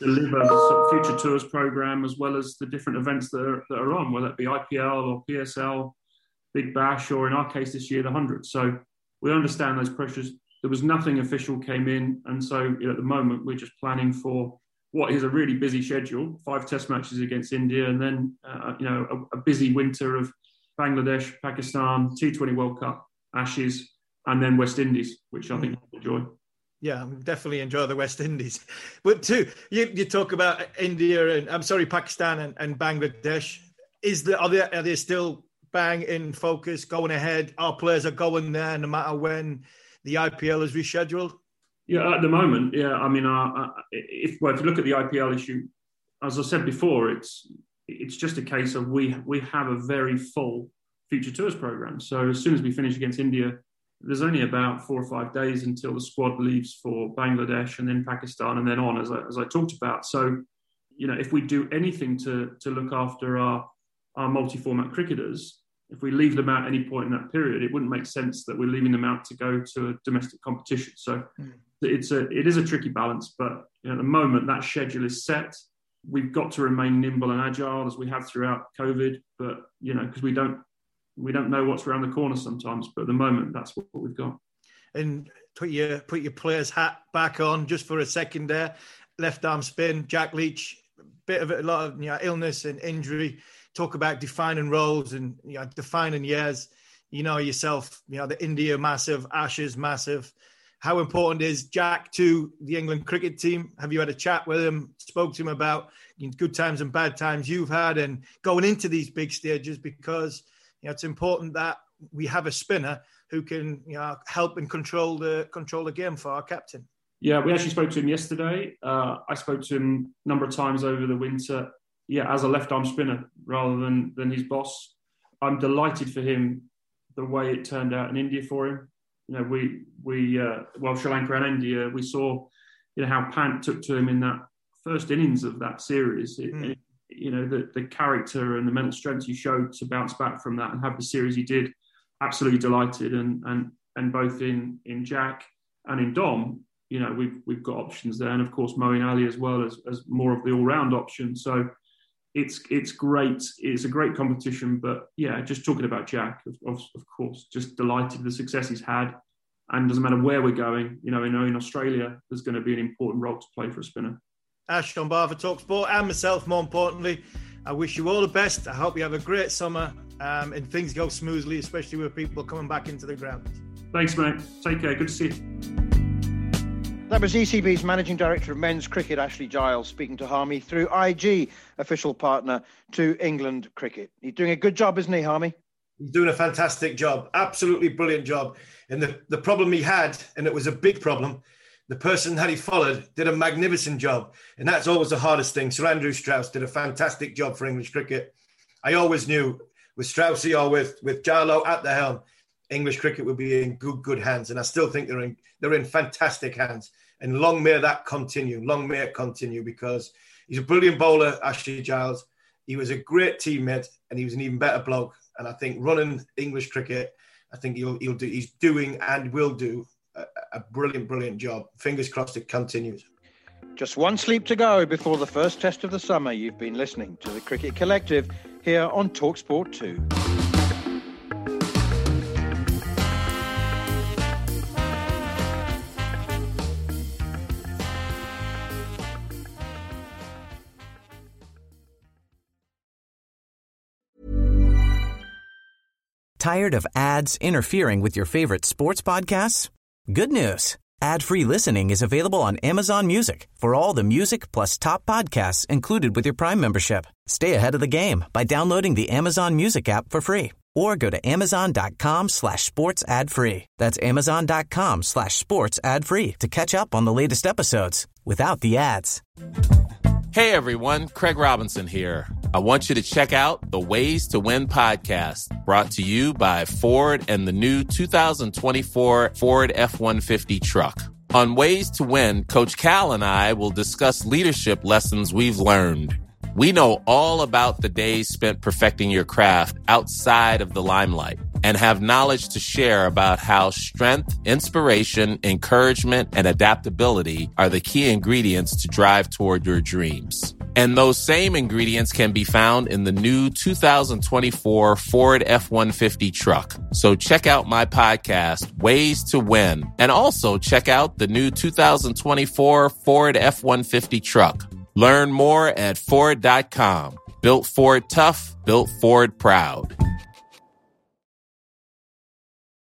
deliver the sort of Future Tours program as well as the different events that are, that are on, whether it be I P L or P S L, Big Bash, or in our case this year, the one hundred. So we understand those pressures. There was nothing official came in. And so you know, at the moment, we're just planning for what is a really busy schedule, five test matches against India, and then uh, you know a, a busy winter of Bangladesh, Pakistan, T twenty World Cup, Ashes, and then West Indies, which I think you'll enjoy. Yeah, definitely enjoy the West Indies. But too, you, you talk about India and I'm sorry, Pakistan and, and Bangladesh. Is there are they are they still bang in focus, going ahead? Our players are going there no matter when the I P L is rescheduled. Yeah, at the moment, yeah. I mean, uh, if well, if you look at the I P L issue, as I said before, it's it's just a case of we we have a very full Future Tours program. So as soon as we finish against India, there's only about four or five days until the squad leaves for Bangladesh and then Pakistan and then on, as I, as I talked about. So, you know, if we do anything to to look after our our multi-format cricketers, if we leave them out at any point in that period, it wouldn't make sense that we're leaving them out to go to a domestic competition. So mm. it's a it is a tricky balance, but you know, at the moment that schedule is set. We've got to remain nimble and agile as we have throughout COVID, but you know, because we don't we don't know what's around the corner sometimes. But at the moment, that's what, what we've got. And put your put your player's hat back on just for a second there. Left arm spin, Jack Leach, bit of a lot of you know, illness and injury. Talk about defining roles and you know, defining years. You know yourself, you know, the India massive, Ashes massive. How important is Jack to the England cricket team? Have you had a chat with him, spoke to him about you know, good times and bad times you've had and going into these big stages? Because you know, it's important that we have a spinner who can you know, help and control the control the game for our captain. Yeah, we actually spoke to him yesterday. Uh, I spoke to him a number of times over the winter. Yeah, as a left-arm spinner rather than than his boss. I'm delighted for him the way it turned out in India for him. You know, we we uh, well Sri Lanka and India, we saw you know how Pant took to him in that first innings of that series. It, mm. it, you know the the character and the mental strength he showed to bounce back from that and have the series he did. Absolutely delighted, and and and both in in Jack and in Dom, you know we've we've got options there, and of course Moeen Ali as well as as more of the all-round option. So. It's it's great. It's a great competition, but yeah, just talking about Jack, of, of, of course, just delighted with the success he's had, and doesn't matter where we're going. You know, in, in Australia, there's going to be an important role to play for a spinner. Ash on Bar for TalkSport, and myself, more importantly, I wish you all the best. I hope you have a great summer um, and things go smoothly, especially with people coming back into the ground. Thanks, mate. Take care. Good to see you. That was E C B's Managing Director of Men's Cricket, Ashley Giles, speaking to Harmy through I G, official partner to England Cricket. He's doing a good job, isn't he, Harmy? He's doing a fantastic job, absolutely brilliant job. And the, the problem he had, and it was a big problem, the person that he followed did a magnificent job. And that's always the hardest thing. Sir Andrew Strauss did a fantastic job for English cricket. I always knew with Straussy or with, with Jarlo at the helm, English cricket would be in good, good hands. And I still think they're in they're in fantastic hands. And long may that continue. Long may it continue because he's a brilliant bowler, Ashley Giles. He was a great teammate and he was an even better bloke. And I think running English cricket, I think he'll he'll do. He's doing and will do a, a brilliant, brilliant job. Fingers crossed it continues. Just one sleep to go before the first test of the summer. You've been listening to the Cricket Collective here on TalkSport two. Tired of ads interfering with your favorite sports podcasts? Good news. Ad-free listening is available on Amazon Music for all the music plus top podcasts included with your Prime membership. Stay ahead of the game by downloading the Amazon Music app for free or go to amazon.com slash sports ad free. That's amazon.com slash sports ad free to catch up on the latest episodes without the ads. Hey everyone, Craig Robinson here. I want you to check out the Ways to Win podcast, brought to you by Ford and the new two thousand twenty-four Ford F one fifty truck. On Ways to Win, Coach Cal and I will discuss leadership lessons we've learned. We know all about the days spent perfecting your craft outside of the limelight. and have knowledge to share about how strength, inspiration, encouragement, and adaptability are the key ingredients to drive toward your dreams. And those same ingredients can be found in the new two thousand twenty-four Ford F one fifty truck. So check out my podcast, Ways to Win, and also check out the new two thousand twenty-four Ford F one fifty truck. Learn more at Ford dot com. Built Ford tough, built Ford proud.